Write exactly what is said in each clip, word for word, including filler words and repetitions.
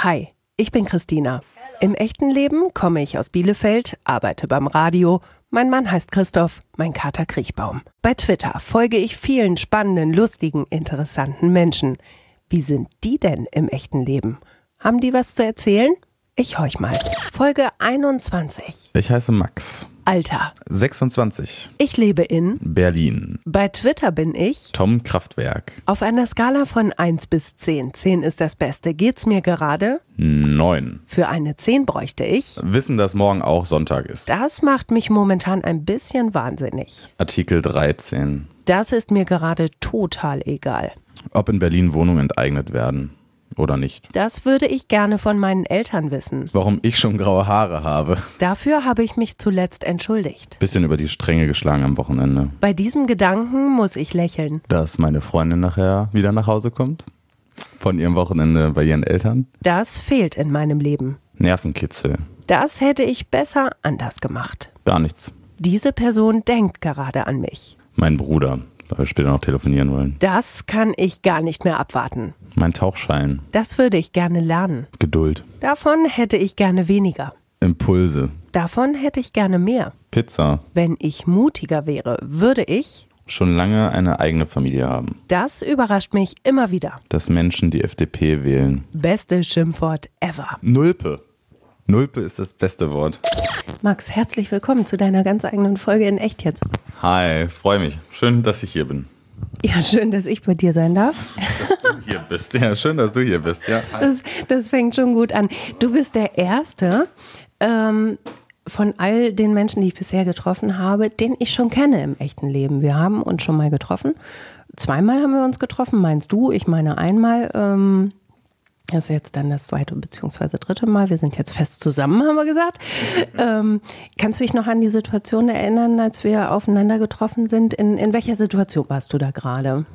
Hi, ich bin Christina. Im echten Leben komme ich aus Bielefeld, arbeite beim Radio. Mein Mann heißt Christoph, mein Kater Kriechbaum. Bei Twitter folge ich vielen spannenden, lustigen, interessanten Menschen. Wie sind die denn im echten Leben? Haben die was zu erzählen? Ich horch mal. Folge einundzwanzig. Ich heiße Max. Alter. sechsundzwanzig. Ich lebe in Berlin. Bei Twitter bin ich Tom Kraftwerk. auf einer Skala von eins bis zehn. zehn ist das Beste. Geht's mir gerade? neun. Für eine zehn bräuchte ich. Wissen, dass morgen auch Sonntag ist. Das macht mich momentan ein bisschen wahnsinnig. Artikel dreizehn. Das ist mir gerade total egal. Ob in Berlin Wohnungen enteignet werden oder nicht. Das würde ich gerne von meinen Eltern wissen. Warum ich schon graue Haare habe. Dafür habe ich mich zuletzt entschuldigt. Bisschen über die Stränge geschlagen am Wochenende. Bei diesem Gedanken muss ich lächeln. Dass meine Freundin nachher wieder nach Hause kommt. Von ihrem Wochenende bei ihren Eltern. Das fehlt in meinem Leben. Nervenkitzel. Das hätte ich besser anders gemacht. Gar nichts. Diese Person denkt gerade an mich. Mein Bruder, weil wir später noch telefonieren wollen. Das kann ich gar nicht mehr abwarten. Mein Tauchschein. Das würde ich gerne lernen. Geduld. Davon hätte ich gerne weniger. Impulse. Davon hätte ich gerne mehr. Pizza. Wenn ich mutiger wäre, würde ich... Schon lange eine eigene Familie haben. Das überrascht mich immer wieder. Dass Menschen die F D P wählen. Beste Schimpfwort ever. Nulpe. Nulpe ist das beste Wort. Max, herzlich willkommen zu deiner ganz eigenen Folge in Echt jetzt. Hi, freue mich. Schön, dass ich hier bin. Ja, schön, dass ich bei dir sein darf. Dass du hier bist. Ja, schön, dass du hier bist. Ja, hi. Das, das fängt schon gut an. Du bist der Erste ähm, von all den Menschen, die ich bisher getroffen habe, den ich schon kenne im echten Leben. Wir haben uns schon mal getroffen. Zweimal haben wir uns getroffen, meinst du? Ich meine einmal. Ähm, Das ist jetzt dann das zweite bzw. dritte Mal. Wir sind jetzt fest zusammen, haben wir gesagt. Ähm, kannst du dich noch an die Situation erinnern, als wir aufeinander getroffen sind? In, in welcher Situation warst du da gerade?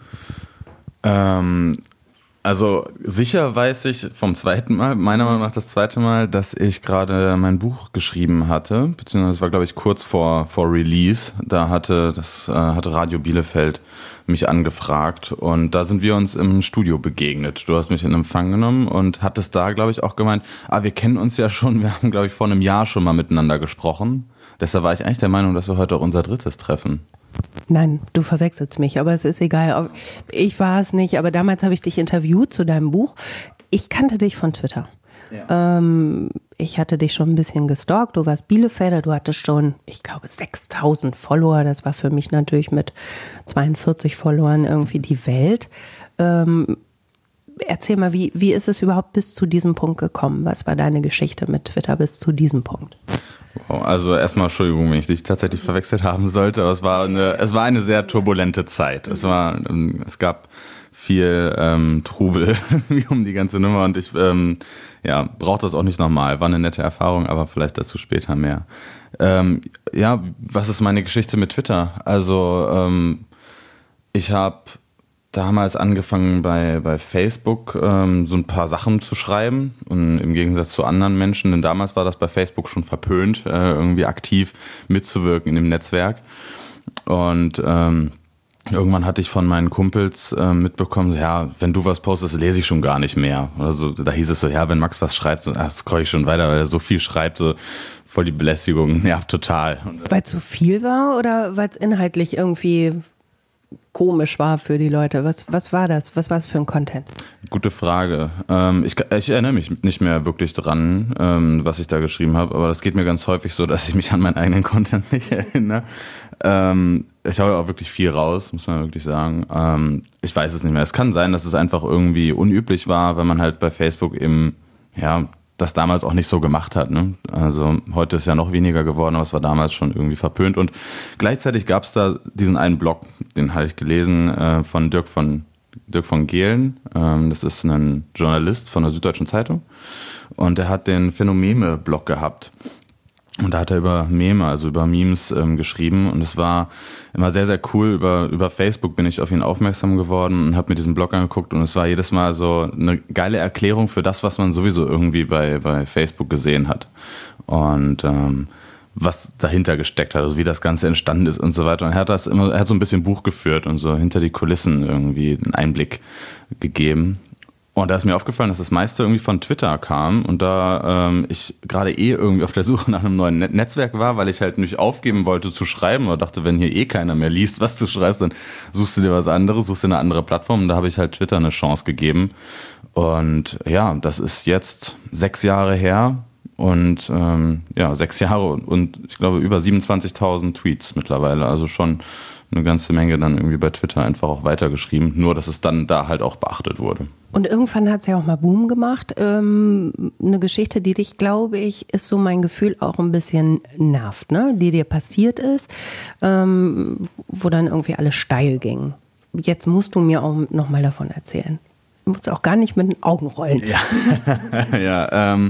Ähm, also sicher weiß ich vom zweiten Mal, meiner Meinung nach das zweite Mal, dass ich gerade mein Buch geschrieben hatte, beziehungsweise es war, glaube ich, kurz vor, vor Release. Da hatte das äh, hatte Radio Bielefeld mich angefragt und da sind wir uns im Studio begegnet. Du hast mich in Empfang genommen und hattest da, glaube ich, auch gemeint, ah, wir kennen uns ja schon, wir haben, glaube ich, vor einem Jahr schon mal miteinander gesprochen. Deshalb war ich eigentlich der Meinung, dass wir heute auch unser drittes treffen. Nein, du verwechselst mich, aber es ist egal. Ich war es nicht, aber damals habe ich dich interviewt zu deinem Buch. Ich kannte dich von Twitter. Ja. Ähm, ich hatte dich schon ein bisschen gestalkt. Du warst Bielefelder, du hattest schon, ich glaube, sechstausend Follower. Das war für mich natürlich mit zweiundvierzig Followern irgendwie die Welt. Ähm, erzähl mal, wie, wie ist es überhaupt bis zu diesem Punkt gekommen? Was war deine Geschichte mit Twitter bis zu diesem Punkt? Also erstmal Entschuldigung, wenn ich dich tatsächlich verwechselt haben sollte, aber es war eine, es war eine sehr turbulente Zeit. Es war, es gab viel ähm, Trubel um die ganze Nummer und ich ähm, ja, brauche das auch nicht nochmal. War eine nette Erfahrung, aber vielleicht dazu später mehr. Ähm, ja, was ist meine Geschichte mit Twitter? Also ähm, ich habe damals angefangen bei, bei Facebook ähm, so ein paar Sachen zu schreiben und im Gegensatz zu anderen Menschen, denn damals war das bei Facebook schon verpönt, äh, irgendwie aktiv mitzuwirken in dem Netzwerk und ähm, irgendwann hatte ich von meinen Kumpels äh, mitbekommen, so, ja, wenn du was postest, lese ich schon gar nicht mehr. Also da hieß es so, ja, wenn Max was schreibt, so, ach, scroll ich schon weiter, weil er so viel schreibt, so voll die Belästigung, nervt total. Weil es so viel war oder weil es inhaltlich irgendwie komisch war für die Leute? Was, was war das? Was war es für ein Content? Gute Frage. Ähm, ich, ich erinnere mich nicht mehr wirklich dran, ähm, was ich da geschrieben habe, aber das geht mir ganz häufig so, dass ich mich an meinen eigenen Content nicht erinnere. Ähm, ich haue auch wirklich viel raus, muss man wirklich sagen. Ähm, ich weiß es nicht mehr. Es kann sein, dass es einfach irgendwie unüblich war, weil man halt bei Facebook eben, ja, das damals auch nicht so gemacht hat. Ne? Also heute ist ja noch weniger geworden, aber es war damals schon irgendwie verpönt. Und gleichzeitig gab es da diesen einen Blog, den habe ich gelesen, äh, von Dirk von, Dirk von Gehlen. Ähm, das ist ein Journalist von der Süddeutschen Zeitung. Und der hat den Phänomeme-Blog gehabt. Und da hat er über Meme, also über Memes ähm, geschrieben und es war immer sehr, sehr cool. Über, über Facebook bin ich auf ihn aufmerksam geworden und habe mir diesen Blog angeguckt und es war jedes Mal so eine geile Erklärung für das, was man sowieso irgendwie bei, bei Facebook gesehen hat und ähm, was dahinter gesteckt hat, also wie das Ganze entstanden ist und so weiter. Und er hat das immer, er hat so ein bisschen Buch geführt und so hinter die Kulissen irgendwie einen Einblick gegeben. Und da ist mir aufgefallen, dass das meiste irgendwie von Twitter kam und da ähm, ich gerade eh irgendwie auf der Suche nach einem neuen Net- Netzwerk war, weil ich halt nicht aufgeben wollte zu schreiben oder dachte, wenn hier eh keiner mehr liest, was du schreibst, dann suchst du dir was anderes, suchst dir eine andere Plattform und da habe ich halt Twitter eine Chance gegeben. Und ja, das ist jetzt sechs Jahre her und ähm, ja, sechs Jahre und, und ich glaube über siebenundzwanzigtausend Tweets mittlerweile, also schon eine ganze Menge dann irgendwie bei Twitter einfach auch weitergeschrieben, nur dass es dann da halt auch beachtet wurde. Und irgendwann hat es ja auch mal Boom gemacht. Ähm, eine Geschichte, die dich, glaube ich, ist so mein Gefühl, auch ein bisschen nervt, ne? Die dir passiert ist, ähm, wo dann irgendwie alles steil ging. Jetzt musst du mir auch nochmal davon erzählen. Du musst auch gar nicht mit den Augen rollen. Ja, ja ähm,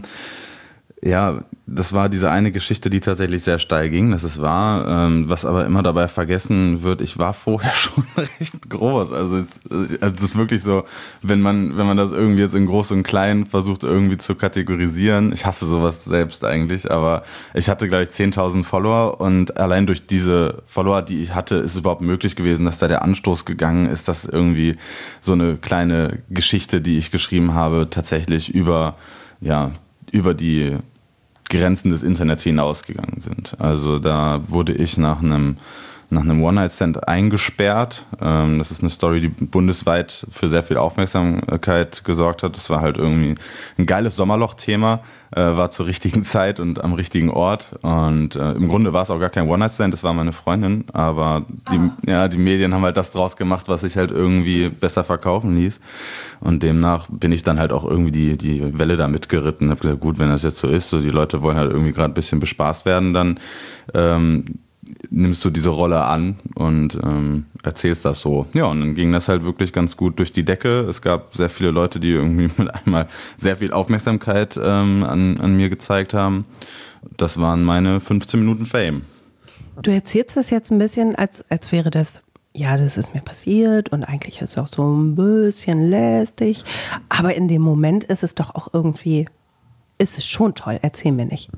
ja, das war diese eine Geschichte, die tatsächlich sehr steil ging, das ist wahr, ähm, was aber immer dabei vergessen wird, ich war vorher schon recht groß, also es, also es ist wirklich so, wenn man wenn man das irgendwie jetzt in groß und klein versucht irgendwie zu kategorisieren, ich hasse sowas selbst eigentlich, aber ich hatte gleich zehntausend Follower und allein durch diese Follower, die ich hatte, ist es überhaupt möglich gewesen, dass da der Anstoß gegangen ist, dass irgendwie so eine kleine Geschichte, die ich geschrieben habe, tatsächlich über, ja, über die Grenzen des Internets hinausgegangen sind. Also da wurde ich nach einem nach einem One-Night-Stand eingesperrt. Ähm, das ist eine Story, die bundesweit für sehr viel Aufmerksamkeit gesorgt hat. Das war halt irgendwie ein geiles Sommerloch-Thema, äh, war zur richtigen Zeit und am richtigen Ort. Und äh, im Grunde war es auch gar kein One-Night-Stand, das war meine Freundin. Aber die, ah. ja, die Medien haben halt das draus gemacht, was sich halt irgendwie besser verkaufen ließ. Und demnach bin ich dann halt auch irgendwie die, die Welle da mitgeritten. Hab gesagt, gut, wenn das jetzt so ist, so die Leute wollen halt irgendwie gerade ein bisschen bespaßt werden, dann ähm, nimmst du diese Rolle an und ähm, erzählst das so. Ja, und dann ging das halt wirklich ganz gut durch die Decke. Es gab sehr viele Leute, die irgendwie mit einmal sehr viel Aufmerksamkeit ähm, an, an mir gezeigt haben. Das waren meine fünfzehn Minuten Fame. Du erzählst das jetzt ein bisschen, als, als wäre das, ja, das ist mir passiert und eigentlich ist es auch so ein bisschen lästig. Aber in dem Moment ist es doch auch irgendwie, ist es schon toll. Erzähl mir nicht.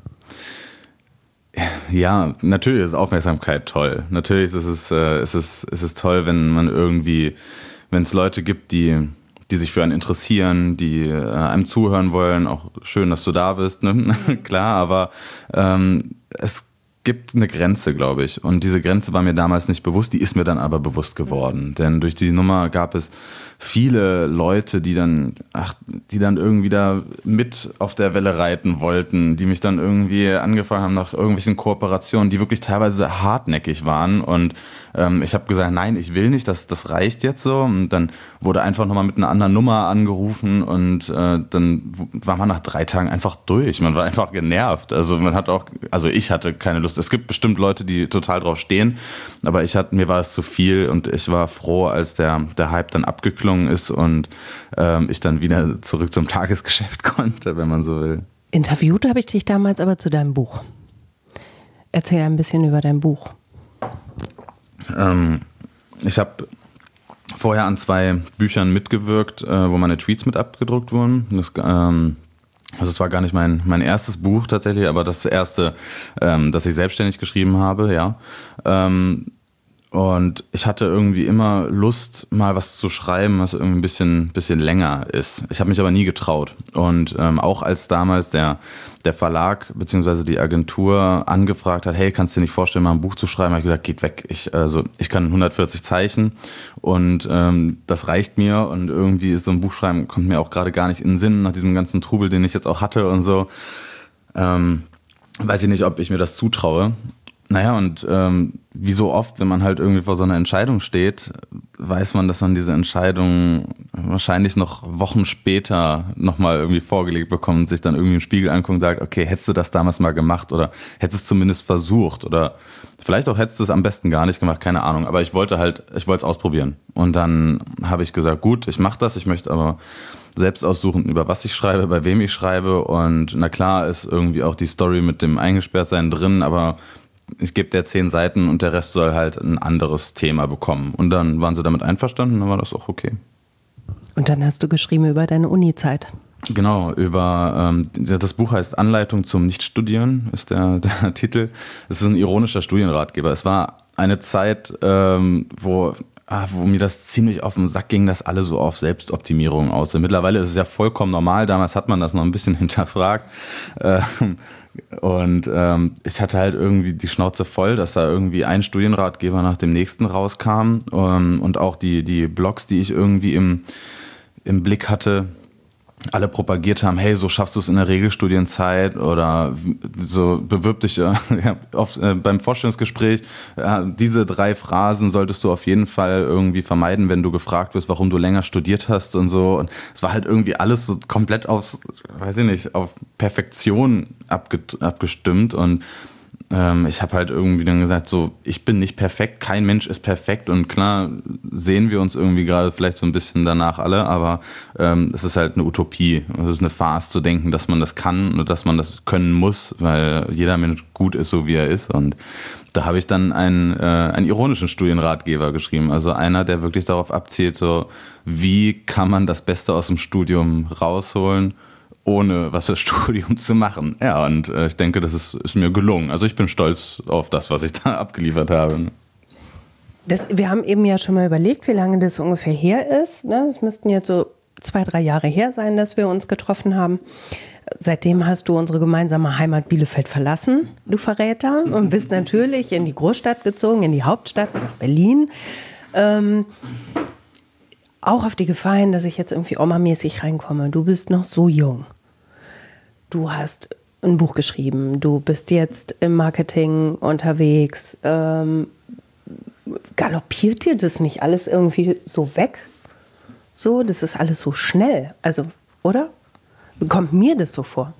Ja, natürlich ist Aufmerksamkeit toll. Natürlich ist es, äh, ist es, ist es toll, wenn man irgendwie, wenn es Leute gibt, die, die sich für einen interessieren, die äh, einem zuhören wollen. Auch schön, dass du da bist, ne? Klar, aber ähm, es gibt eine Grenze, glaube ich. Und diese Grenze war mir damals nicht bewusst, die ist mir dann aber bewusst geworden. Denn durch die Nummer gab es viele Leute, die dann, ach, die dann irgendwie da mit auf der Welle reiten wollten, die mich dann irgendwie angefangen haben nach irgendwelchen Kooperationen, die wirklich teilweise hartnäckig waren. Und ähm, ich habe gesagt, nein, ich will nicht, das, das reicht jetzt so. Und dann wurde einfach nochmal mit einer anderen Nummer angerufen und äh, dann war man nach drei Tagen einfach durch. Man war einfach genervt. Also man hat auch, also ich hatte keine Lust. Es gibt bestimmt Leute, die total drauf stehen, aber ich hatte, mir war es zu viel und ich war froh, als der, der Hype dann abgeklungen ist und ähm, ich dann wieder zurück zum Tagesgeschäft konnte, wenn man so will. Interviewt habe ich dich damals aber zu deinem Buch. Erzähl ein bisschen über dein Buch. Ähm, ich habe vorher an zwei Büchern mitgewirkt, äh, wo meine Tweets mit abgedruckt wurden. Das, ähm, also es war gar nicht mein, mein erstes Buch tatsächlich, aber das erste, ähm, das ich selbstständig geschrieben habe, ja. Ähm, Und ich hatte irgendwie immer Lust, mal was zu schreiben, was irgendwie ein bisschen, bisschen länger ist. Ich habe mich aber nie getraut. Und ähm, auch als damals der, der Verlag bzw. die Agentur angefragt hat, hey, kannst du dir nicht vorstellen, mal ein Buch zu schreiben, habe ich gesagt, geht weg. Ich, also, ich kann hundertvierzig Zeichen und ähm, das reicht mir. Und irgendwie ist so ein Buchschreiben, kommt mir auch gerade gar nicht in den Sinn, nach diesem ganzen Trubel, den ich jetzt auch hatte und so. Ähm, weiß ich nicht, ob ich mir das zutraue. Naja, und ähm, wie so oft, wenn man halt irgendwie vor so einer Entscheidung steht, weiß man, dass man diese Entscheidung wahrscheinlich noch Wochen später nochmal irgendwie vorgelegt bekommt und sich dann irgendwie im Spiegel anguckt und sagt, okay, hättest du das damals mal gemacht oder hättest es zumindest versucht oder vielleicht auch hättest du es am besten gar nicht gemacht, keine Ahnung. Aber ich wollte halt, ich wollte es ausprobieren. Und dann habe ich gesagt, gut, ich mache das, ich möchte aber selbst aussuchen, über was ich schreibe, bei wem ich schreibe. Und na klar ist irgendwie auch die Story mit dem Eingesperrtsein drin, aber ich gebe der zehn Seiten und der Rest soll halt ein anderes Thema bekommen. Und dann waren sie damit einverstanden, dann war das auch okay. Und dann hast du geschrieben über deine Uni-Zeit. Genau, über ähm, das Buch heißt Anleitung zum Nichtstudieren, ist der, der Titel. Es ist ein ironischer Studienratgeber. Es war eine Zeit, ähm, wo ah, wo mir das ziemlich auf den Sack ging, dass alle so auf Selbstoptimierung aus sind. Mittlerweile ist es ja vollkommen normal, damals hat man das noch ein bisschen hinterfragt. Ähm, und ähm, ich hatte halt irgendwie die Schnauze voll, dass da irgendwie ein Studienratgeber nach dem nächsten rauskam ähm, und auch die, die Blogs, die ich irgendwie im, im Blick hatte, alle propagiert haben, hey, so schaffst du es in der Regelstudienzeit oder so bewirb dich ja, auf, äh, beim Vorstellungsgespräch. Ja, diese drei Phrasen solltest du auf jeden Fall irgendwie vermeiden, wenn du gefragt wirst, warum du länger studiert hast und so. Und es war halt irgendwie alles so komplett auf, weiß ich nicht, auf Perfektion abgestimmt und Ähm, ich habe halt irgendwie dann gesagt, so, ich bin nicht perfekt, kein Mensch ist perfekt und klar sehen wir uns irgendwie gerade vielleicht so ein bisschen danach alle, aber ähm, es ist halt eine Utopie. Es ist eine Farce zu denken, dass man das kann und dass man das können muss, weil jeder Mensch gut ist, so wie er ist. Und da habe ich dann einen, äh, einen ironischen Studienratgeber geschrieben, also einer, der wirklich darauf abzielt, so, wie kann man das Beste aus dem Studium rausholen, ohne was fürs Studium zu machen. Ja, und äh, ich denke, das ist, ist mir gelungen. Also ich bin stolz auf das, was ich da abgeliefert habe. Das, wir haben eben ja schon mal überlegt, wie lange das ungefähr her ist. Ne? Das müssten jetzt so zwei, drei Jahre her sein, dass wir uns getroffen haben. Seitdem hast du unsere gemeinsame Heimat Bielefeld verlassen, du Verräter, und bist natürlich in die Großstadt gezogen, in die Hauptstadt, nach Berlin. Ähm, auch auf die Gefahr hin, dass ich jetzt irgendwie Oma-mäßig reinkomme. Du bist noch so jung. Du hast ein Buch geschrieben, du bist jetzt im Marketing unterwegs. Ähm, galoppiert dir das nicht alles irgendwie so weg? So, das ist alles so schnell. Also, oder? Kommt mir das so vor?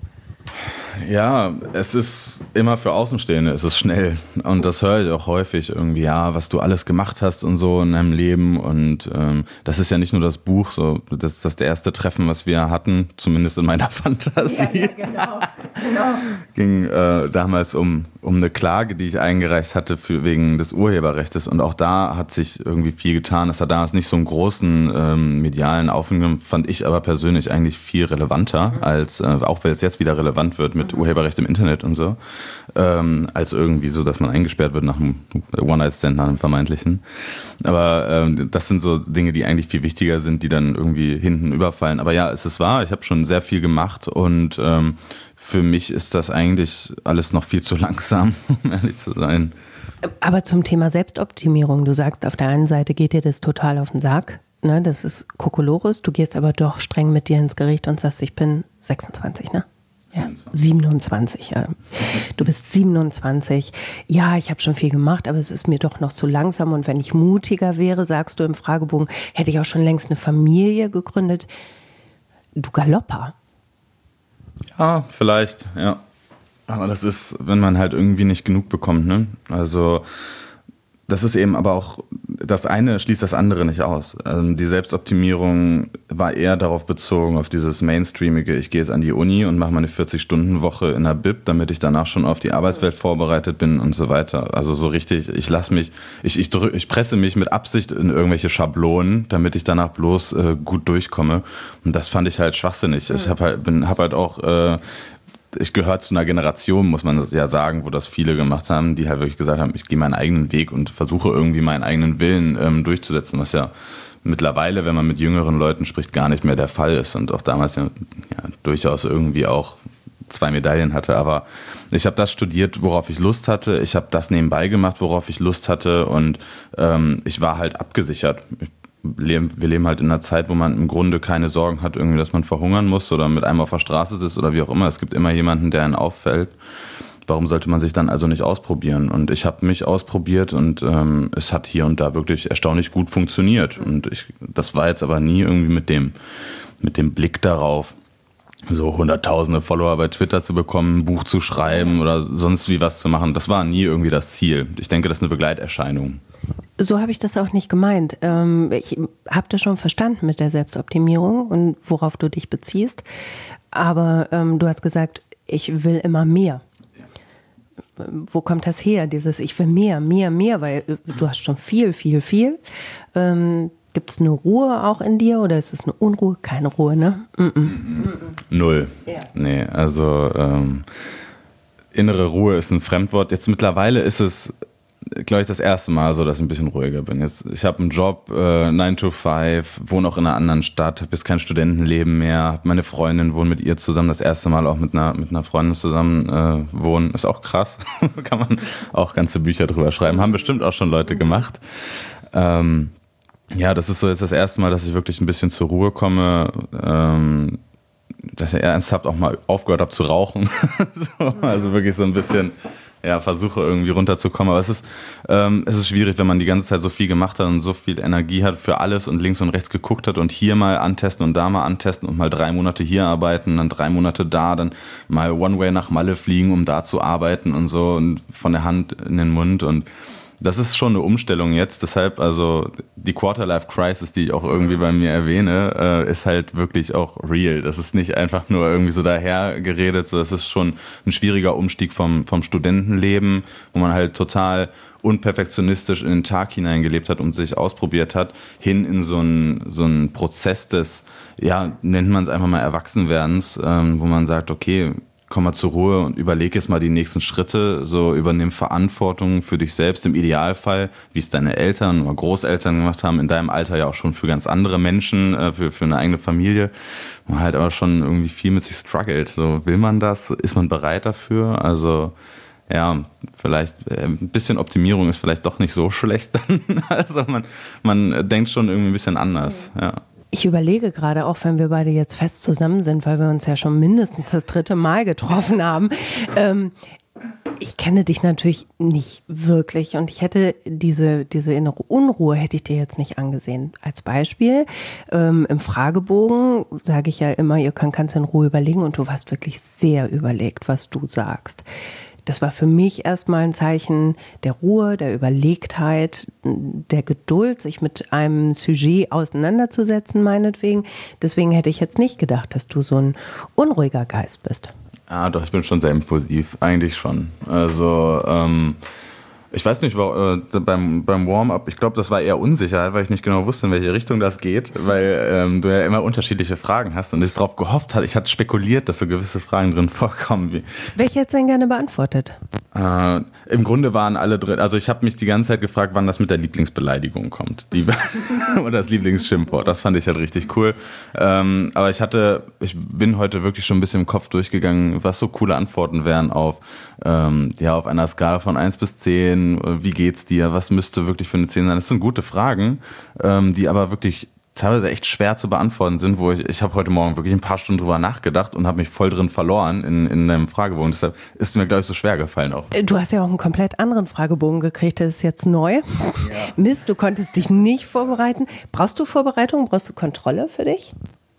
Ja, es ist immer für Außenstehende, es ist schnell und das höre ich auch häufig irgendwie, ja, was du alles gemacht hast und so in deinem Leben und ähm, das ist ja nicht nur das Buch, so das ist das erste Treffen, was wir hatten, zumindest in meiner Fantasie. Ja, ja, genau. genau. Ging äh, damals um, um eine Klage, die ich eingereicht hatte für, wegen des Urheberrechts und auch da hat sich irgendwie viel getan. Das hat damals nicht so einen großen ähm, medialen Aufwand, fand ich aber persönlich eigentlich viel relevanter, als äh, auch weil es jetzt wieder relevant wird mit Urheberrecht im Internet und so, ähm, als irgendwie so, dass man eingesperrt wird nach einem One-Night-Stand, nach einem vermeintlichen. Aber ähm, das sind so Dinge, die eigentlich viel wichtiger sind, die dann irgendwie hinten überfallen. Aber ja, es ist wahr, ich habe schon sehr viel gemacht und ähm, für mich ist das eigentlich alles noch viel zu langsam, um ehrlich zu sein. Aber zum Thema Selbstoptimierung, du sagst, auf der einen Seite geht dir das total auf den Sack, ne? Das ist Kokolores, du gehst aber doch streng mit dir ins Gericht und sagst, ich bin sechsundzwanzig, ne? Ja, siebenundzwanzig, ja. Du bist siebenundzwanzig. Ja, ich habe schon viel gemacht, aber es ist mir doch noch zu langsam. Und wenn ich mutiger wäre, sagst du im Fragebogen, hätte ich auch schon längst eine Familie gegründet. Du Galopper. Ja, vielleicht, ja. Aber das ist, wenn man halt irgendwie nicht genug bekommt, ne? Also das ist eben aber auch, das eine schließt das andere nicht aus. Also die Selbstoptimierung war eher darauf bezogen, auf dieses Mainstreamige, ich gehe jetzt an die Uni und mache meine vierzig-Stunden-Woche in der Bib, damit ich danach schon auf die Arbeitswelt vorbereitet bin und so weiter. Also so richtig, ich lasse mich, ich, ich, drück, ich presse mich mit Absicht in irgendwelche Schablonen, damit ich danach bloß äh, gut durchkomme. Und das fand ich halt schwachsinnig. Ich habe halt, bin, hab halt auch... Äh, Ich gehöre zu einer Generation, muss man ja sagen, wo das viele gemacht haben, die halt wirklich gesagt haben, ich gehe meinen eigenen Weg und versuche irgendwie meinen eigenen Willen ähm, durchzusetzen, was ja mittlerweile, wenn man mit jüngeren Leuten spricht, gar nicht mehr der Fall ist und auch damals ja, ja durchaus irgendwie auch zwei Medaillen hatte. Aber ich habe das studiert, worauf ich Lust hatte. Ich habe das nebenbei gemacht, worauf ich Lust hatte und ähm, ich war halt abgesichert. Ich Wir leben halt in einer Zeit, wo man im Grunde keine Sorgen hat, irgendwie, dass man verhungern muss oder mit einem auf der Straße sitzt oder wie auch immer. Es gibt immer jemanden, der einen auffällt. Warum sollte man sich dann also nicht ausprobieren? Und ich habe mich ausprobiert und ähm, es hat hier und da wirklich erstaunlich gut funktioniert. Und ich, das war jetzt aber nie irgendwie mit dem, mit dem Blick darauf, so hunderttausende Follower bei Twitter zu bekommen, ein Buch zu schreiben oder sonst wie was zu machen. Das war nie irgendwie das Ziel. Ich denke, das ist eine Begleiterscheinung. So habe ich das auch nicht gemeint. Ich habe das schon verstanden mit der Selbstoptimierung und worauf du dich beziehst. Aber ähm, du hast gesagt, ich will immer mehr. Ja. Wo kommt das her? Dieses ich will mehr, mehr, mehr, weil du hast schon viel, viel, viel. Ähm, Gibt es eine Ruhe auch in dir oder ist es eine Unruhe? Keine Ruhe, ne? Mm-mm. Null. Ja. Nee, also ähm, innere Ruhe ist ein Fremdwort. Jetzt mittlerweile ist es glaube ich, das erste Mal so, dass ich ein bisschen ruhiger bin. Jetzt, ich habe einen Job, äh, nine to five, wohne auch in einer anderen Stadt, habe jetzt kein Studentenleben mehr, habe meine Freundin, wohne mit ihr zusammen, das erste Mal auch mit einer, mit einer Freundin zusammen äh, wohnen. Ist auch krass, kann man auch ganze Bücher drüber schreiben, haben bestimmt auch schon Leute gemacht. Ähm, ja, das ist so jetzt das erste Mal, dass ich wirklich ein bisschen zur Ruhe komme, ähm, dass ich ernsthaft auch mal aufgehört habe zu rauchen. so, also wirklich so ein bisschen... Ja, versuche irgendwie runterzukommen, aber es ist, ähm, es ist schwierig, wenn man die ganze Zeit so viel gemacht hat und so viel Energie hat für alles und links und rechts geguckt hat und hier mal antesten und da mal antesten und mal drei Monate hier arbeiten, dann drei Monate da, dann mal One-Way nach Malle fliegen, um da zu arbeiten und so und von der Hand in den Mund und das ist schon eine Umstellung jetzt, deshalb also die Quarter-Life-Crisis, die ich auch irgendwie bei mir erwähne, äh, ist halt wirklich auch real. Das ist nicht einfach nur irgendwie so dahergeredet, so, das ist schon ein schwieriger Umstieg vom, vom Studentenleben, wo man halt total unperfektionistisch in den Tag hineingelebt hat und sich ausprobiert hat, hin in so einen so einen Prozess des, ja, nennt man es einfach mal Erwachsenwerdens, ähm, wo man sagt, okay, komm mal zur Ruhe und überleg jetzt mal die nächsten Schritte, so übernimm Verantwortung für dich selbst im Idealfall, wie es deine Eltern oder Großeltern gemacht haben, in deinem Alter ja auch schon für ganz andere Menschen, äh, für, für eine eigene Familie. Man halt aber schon irgendwie viel mit sich struggelt. So, will man das? Ist man bereit dafür? Also, ja, vielleicht äh, ein bisschen Optimierung ist vielleicht doch nicht so schlecht dann. Also man, man denkt schon irgendwie ein bisschen anders, ja. Ich überlege gerade, auch wenn wir beide jetzt fest zusammen sind, weil wir uns ja schon mindestens das dritte Mal getroffen haben. Ähm, ich kenne dich natürlich nicht wirklich und ich hätte diese, diese innere Unruhe hätte ich dir jetzt nicht angesehen. Als Beispiel, ähm, im Fragebogen sage ich ja immer, ihr könnt ganz in Ruhe überlegen und du warst wirklich sehr überlegt, was du sagst. Das war für mich erstmal ein Zeichen der Ruhe, der Überlegtheit, der Geduld, sich mit einem Sujet auseinanderzusetzen, meinetwegen. Deswegen hätte ich jetzt nicht gedacht, dass du so ein unruhiger Geist bist. Ja, doch, ich bin schon sehr impulsiv, eigentlich schon. Also, ähm, ich weiß nicht, äh, beim, beim Warm-up, ich glaube, das war eher Unsicherheit, weil ich nicht genau wusste, in welche Richtung das geht, weil ähm, du ja immer unterschiedliche Fragen hast und ich darauf gehofft hatte, ich hatte spekuliert, dass so gewisse Fragen drin vorkommen. Wie, Welche hättest du denn gerne beantwortet? Äh, Im Grunde waren alle drin, also ich habe mich die ganze Zeit gefragt, wann das mit der Lieblingsbeleidigung kommt. Die, oder das Lieblingsschimpfwort, das fand ich halt richtig cool. Ähm, aber ich hatte, ich bin heute wirklich schon ein bisschen im Kopf durchgegangen, was so coole Antworten wären auf, ähm, ja, auf einer Skala von eins bis zehn, wie geht's dir, was müsste wirklich für eine zehn sein? Das sind gute Fragen, ähm, die aber wirklich teilweise echt schwer zu beantworten sind, wo ich, ich habe heute Morgen wirklich ein paar Stunden drüber nachgedacht und habe mich voll drin verloren in, in deinem Fragebogen. Deshalb ist mir, glaube ich, so schwer gefallen auch. Du hast ja auch einen komplett anderen Fragebogen gekriegt, das ist jetzt neu. Ja. Mist, du konntest dich nicht vorbereiten. Brauchst du Vorbereitung? Brauchst du Kontrolle für dich?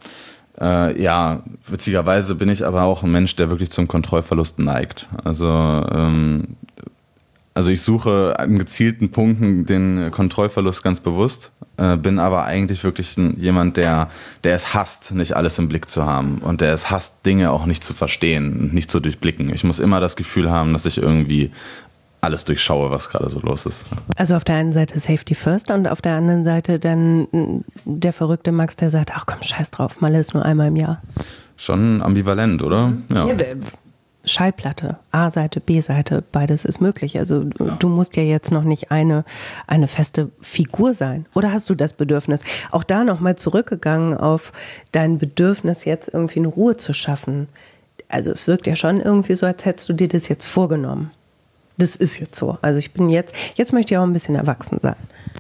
Äh, ja, witzigerweise bin ich aber auch ein Mensch, der wirklich zum Kontrollverlust neigt. Also ähm, Also ich suche an gezielten Punkten den Kontrollverlust ganz bewusst, äh, bin aber eigentlich wirklich ein, jemand, der, der es hasst, nicht alles im Blick zu haben und der es hasst, Dinge auch nicht zu verstehen, nicht zu durchblicken. Ich muss immer das Gefühl haben, dass ich irgendwie alles durchschaue, was gerade so los ist. Also auf der einen Seite Safety First und auf der anderen Seite dann der verrückte Max, der sagt, ach komm, scheiß drauf, Malle ist nur einmal im Jahr. Schon ambivalent, oder? Ja. Ja, Schallplatte, A-Seite, B-Seite, beides ist möglich. Also ja. Du musst ja jetzt noch nicht eine, eine feste Figur sein. Oder hast du das Bedürfnis? Auch da nochmal zurückgegangen auf dein Bedürfnis, jetzt irgendwie eine Ruhe zu schaffen. Also es wirkt ja schon irgendwie so, als hättest du dir das jetzt vorgenommen. Das ist jetzt so. Also ich bin jetzt, jetzt möchte ich auch ein bisschen erwachsen sein.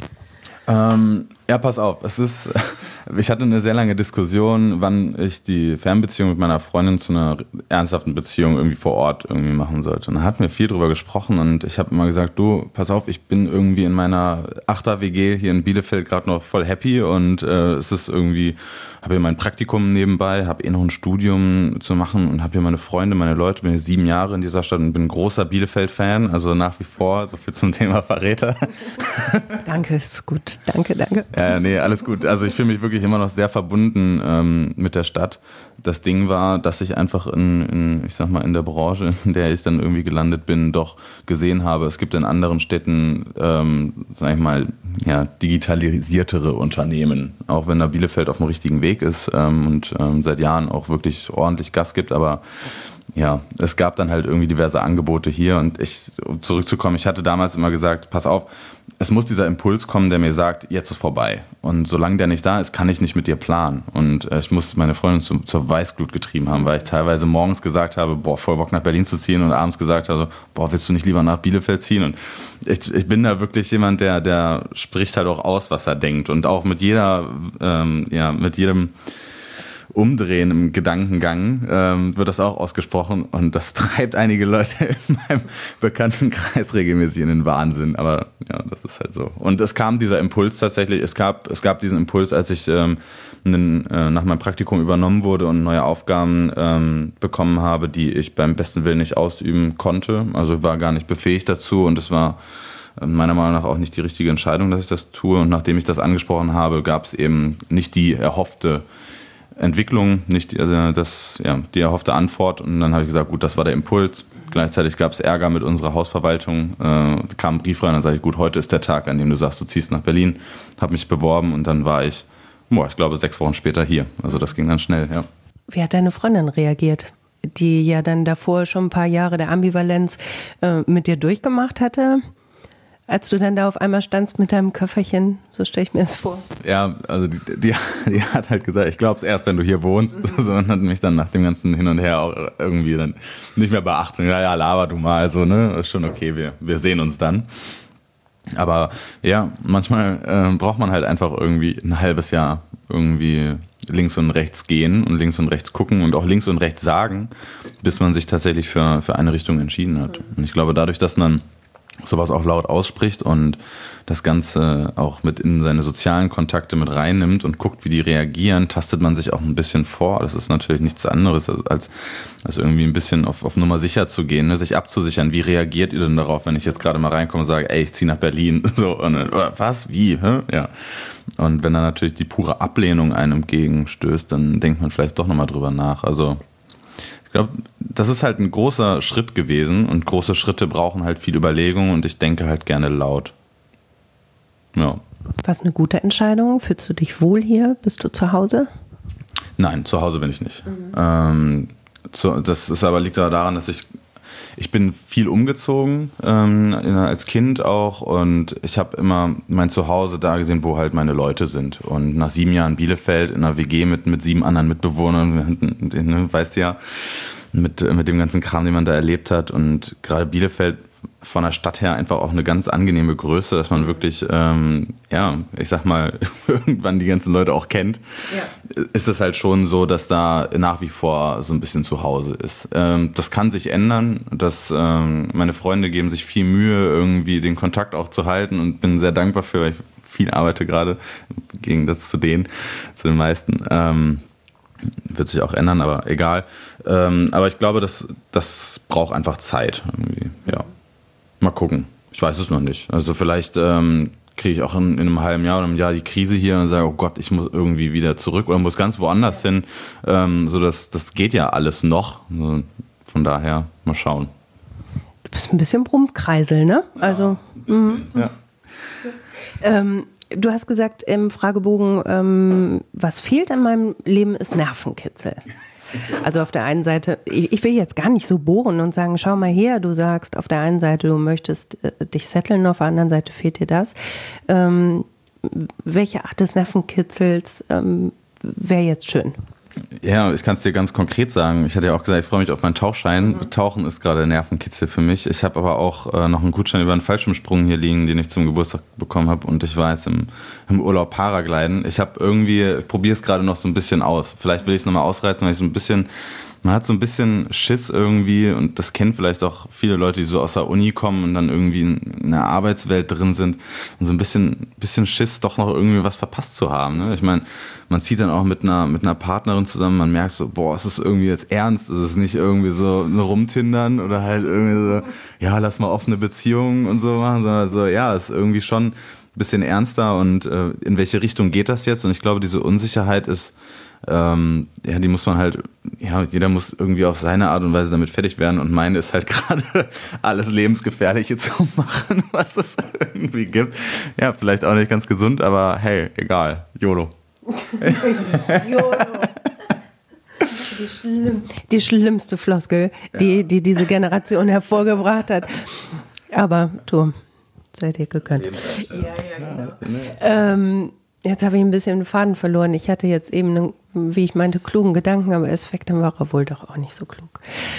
Ähm, ja, pass auf. Es ist, ich hatte eine sehr lange Diskussion, wann ich die Fernbeziehung mit meiner Freundin zu einer ernsthaften Beziehung irgendwie vor Ort irgendwie machen sollte. Und da hatten wir viel drüber gesprochen und ich habe immer gesagt, du, pass auf, ich bin irgendwie in meiner Achter-W G hier in Bielefeld gerade noch voll happy und äh, es ist irgendwie, habe hier mein Praktikum nebenbei, habe eh noch ein Studium zu machen und habe hier meine Freunde, meine Leute, bin hier sieben Jahre in dieser Stadt und bin ein großer Bielefeld-Fan, also nach wie vor, so viel zum Thema Verräter. Danke, ist gut. Danke, danke. Ja, nee, alles gut. Also ich fühle mich wirklich wirklich immer noch sehr verbunden ähm, mit der Stadt. Das Ding war, dass ich einfach in, in, ich sag mal, in der Branche, in der ich dann irgendwie gelandet bin, doch gesehen habe, es gibt in anderen Städten, ähm, sag ich mal, ja, digitalisiertere Unternehmen. Auch wenn da Bielefeld auf dem richtigen Weg ist ähm, und ähm, seit Jahren auch wirklich ordentlich Gas gibt, aber ja, es gab dann halt irgendwie diverse Angebote hier und ich, um zurückzukommen, ich hatte damals immer gesagt, pass auf, es muss dieser Impuls kommen, der mir sagt, jetzt ist vorbei. Und solange der nicht da ist, kann ich nicht mit dir planen. Und äh, ich musste meine Freundin zu, zur Weißglut getrieben haben, weil ich teilweise morgens gesagt habe, boah, voll Bock nach Berlin zu ziehen und abends gesagt habe, boah, willst du nicht lieber nach Bielefeld ziehen? Und ich, ich bin da wirklich jemand, der, der spricht halt auch aus, was er denkt. Und auch mit jeder, ähm, ja, mit jedem Umdrehen im Gedankengang ähm, wird das auch ausgesprochen und das treibt einige Leute in meinem Bekanntenkreis regelmäßig in den Wahnsinn, aber ja, das ist halt so. Und es kam dieser Impuls tatsächlich, es gab, es gab diesen Impuls, als ich ähm, einen, äh, nach meinem Praktikum übernommen wurde und neue Aufgaben ähm, bekommen habe, die ich beim besten Willen nicht ausüben konnte, also war gar nicht befähigt dazu und es war meiner Meinung nach auch nicht die richtige Entscheidung, dass ich das tue und nachdem ich das angesprochen habe, gab es eben nicht die erhoffte Entwicklung, nicht also das, ja, die erhoffte Antwort und dann habe ich gesagt, gut, das war der Impuls. Gleichzeitig gab es Ärger mit unserer Hausverwaltung, äh, kam ein Brief rein, dann sage ich, gut, heute ist der Tag, an dem du sagst, du ziehst nach Berlin, habe mich beworben und dann war ich, boah, ich glaube, sechs Wochen später hier. Also das ging dann schnell, ja. Wie hat deine Freundin reagiert, die ja dann davor schon ein paar Jahre der Ambivalenz äh, mit dir durchgemacht hatte? Als du dann da auf einmal standst mit deinem Köfferchen, so stelle ich mir das vor. Ja, also die, die, die hat halt gesagt, ich glaube es erst, wenn du hier wohnst. Mhm. So, und hat mich dann nach dem ganzen Hin und Her auch irgendwie dann nicht mehr beachtet. Ja, ja, laber du mal, so, ne, ist schon okay, wir, wir sehen uns dann. Aber ja, manchmal äh, braucht man halt einfach irgendwie ein halbes Jahr irgendwie links und rechts gehen und links und rechts gucken und auch links und rechts sagen, bis man sich tatsächlich für, für eine Richtung entschieden hat. Mhm. Und ich glaube, dadurch, dass man sowas auch laut ausspricht und das Ganze auch mit in seine sozialen Kontakte mit reinnimmt und guckt, wie die reagieren, tastet man sich auch ein bisschen vor. Das ist natürlich nichts anderes, als, als irgendwie ein bisschen auf, auf Nummer sicher zu gehen, ne? Sich abzusichern. Wie reagiert ihr denn darauf, wenn ich jetzt gerade mal reinkomme und sage, ey, ich ziehe nach Berlin? So, und dann, was? Wie? Hä? Ja. Und wenn dann natürlich die pure Ablehnung einem entgegenstößt, dann denkt man vielleicht doch nochmal drüber nach. Also ich glaube, das ist halt ein großer Schritt gewesen und große Schritte brauchen halt viel Überlegung und ich denke halt gerne laut. Ja. War es eine gute Entscheidung? Fühlst du dich wohl hier? Bist du zu Hause? Nein, zu Hause bin ich nicht. Mhm. Ähm, zu, das ist aber liegt daran, dass ich Ich bin viel umgezogen, ähm, als Kind auch und ich habe immer mein Zuhause da gesehen, wo halt meine Leute sind. Und nach sieben Jahren Bielefeld in einer W G mit, mit sieben anderen Mitbewohnern, ne, weißt du ja, mit, mit dem ganzen Kram, den man da erlebt hat. Und gerade Bielefeld von der Stadt her einfach auch eine ganz angenehme Größe, dass man wirklich, ähm, ja, ich sag mal, irgendwann die ganzen Leute auch kennt, ja. Ist es halt schon so, dass da nach wie vor so ein bisschen zu Hause ist. Ähm, das kann sich ändern, dass ähm, meine Freunde geben sich viel Mühe, irgendwie den Kontakt auch zu halten und bin sehr dankbar für, weil ich viel arbeite gerade, gegen das zu denen, zu den meisten. Ähm, wird sich auch ändern, aber egal. Ähm, aber ich glaube, das, das braucht einfach Zeit irgendwie, ja. Mal gucken. Ich weiß es noch nicht. Also vielleicht ähm, kriege ich auch in, in einem halben Jahr oder einem Jahr die Krise hier und sage, oh Gott, ich muss irgendwie wieder zurück oder muss ganz woanders hin. Ähm, so das, das geht ja alles noch. Also von daher mal schauen. Du bist ein bisschen Brummkreisel, ne? Also, ja, ein bisschen, ja. Ähm, du hast gesagt im Fragebogen, ähm, was fehlt in meinem Leben ist Nervenkitzel. Also auf der einen Seite, ich will jetzt gar nicht so bohren und sagen, schau mal her, du sagst auf der einen Seite, du möchtest äh, dich setteln, auf der anderen Seite fehlt dir das. Ähm, welche Art des Nervenkitzels ähm, wäre jetzt schön? Ja, ich kann es dir ganz konkret sagen. Ich hatte ja auch gesagt, ich freue mich auf meinen Tauchschein. Mhm. Tauchen ist gerade Nervenkitzel für mich. Ich habe aber auch äh, noch einen Gutschein über einen Fallschirmsprung hier liegen, den ich zum Geburtstag bekommen habe. Und ich war jetzt im, im Urlaub Paragliden. Ich habe irgendwie, ich probiere es gerade noch so ein bisschen aus. Vielleicht will ich es nochmal ausreizen, weil ich so ein bisschen, man hat so ein bisschen Schiss irgendwie. Und das kennen vielleicht auch viele Leute, die so aus der Uni kommen und dann irgendwie in der Arbeitswelt drin sind. Und so ein bisschen, bisschen Schiss, doch noch irgendwie was verpasst zu haben. Ne? Ich meine, man zieht dann auch mit einer, mit einer Partnerin zusammen, man merkt so, boah, ist es irgendwie jetzt ernst? Ist es nicht irgendwie so eine Rumtindern oder halt irgendwie so, ja, lass mal offene Beziehungen und so machen, sondern so, ja, ist irgendwie schon bisschen ernster und äh, in welche Richtung geht das jetzt? Und ich glaube, diese Unsicherheit ist, ähm, ja, die muss man halt, ja, jeder muss irgendwie auf seine Art und Weise damit fertig werden und meine ist halt gerade alles Lebensgefährliche zu machen, was es irgendwie gibt. Ja, vielleicht auch nicht ganz gesund, aber hey, egal, YOLO. YOLO. Die, schlimm, die schlimmste Floskel, die, ja. die diese Generation hervorgebracht hat. Aber du, seid ihr gegönnt. Ja, ja, genau. Ähm, jetzt habe ich ein bisschen den Faden verloren. Ich hatte jetzt eben, einen, wie ich meinte, klugen Gedanken, aber es fängt dann war er wohl doch auch nicht so klug.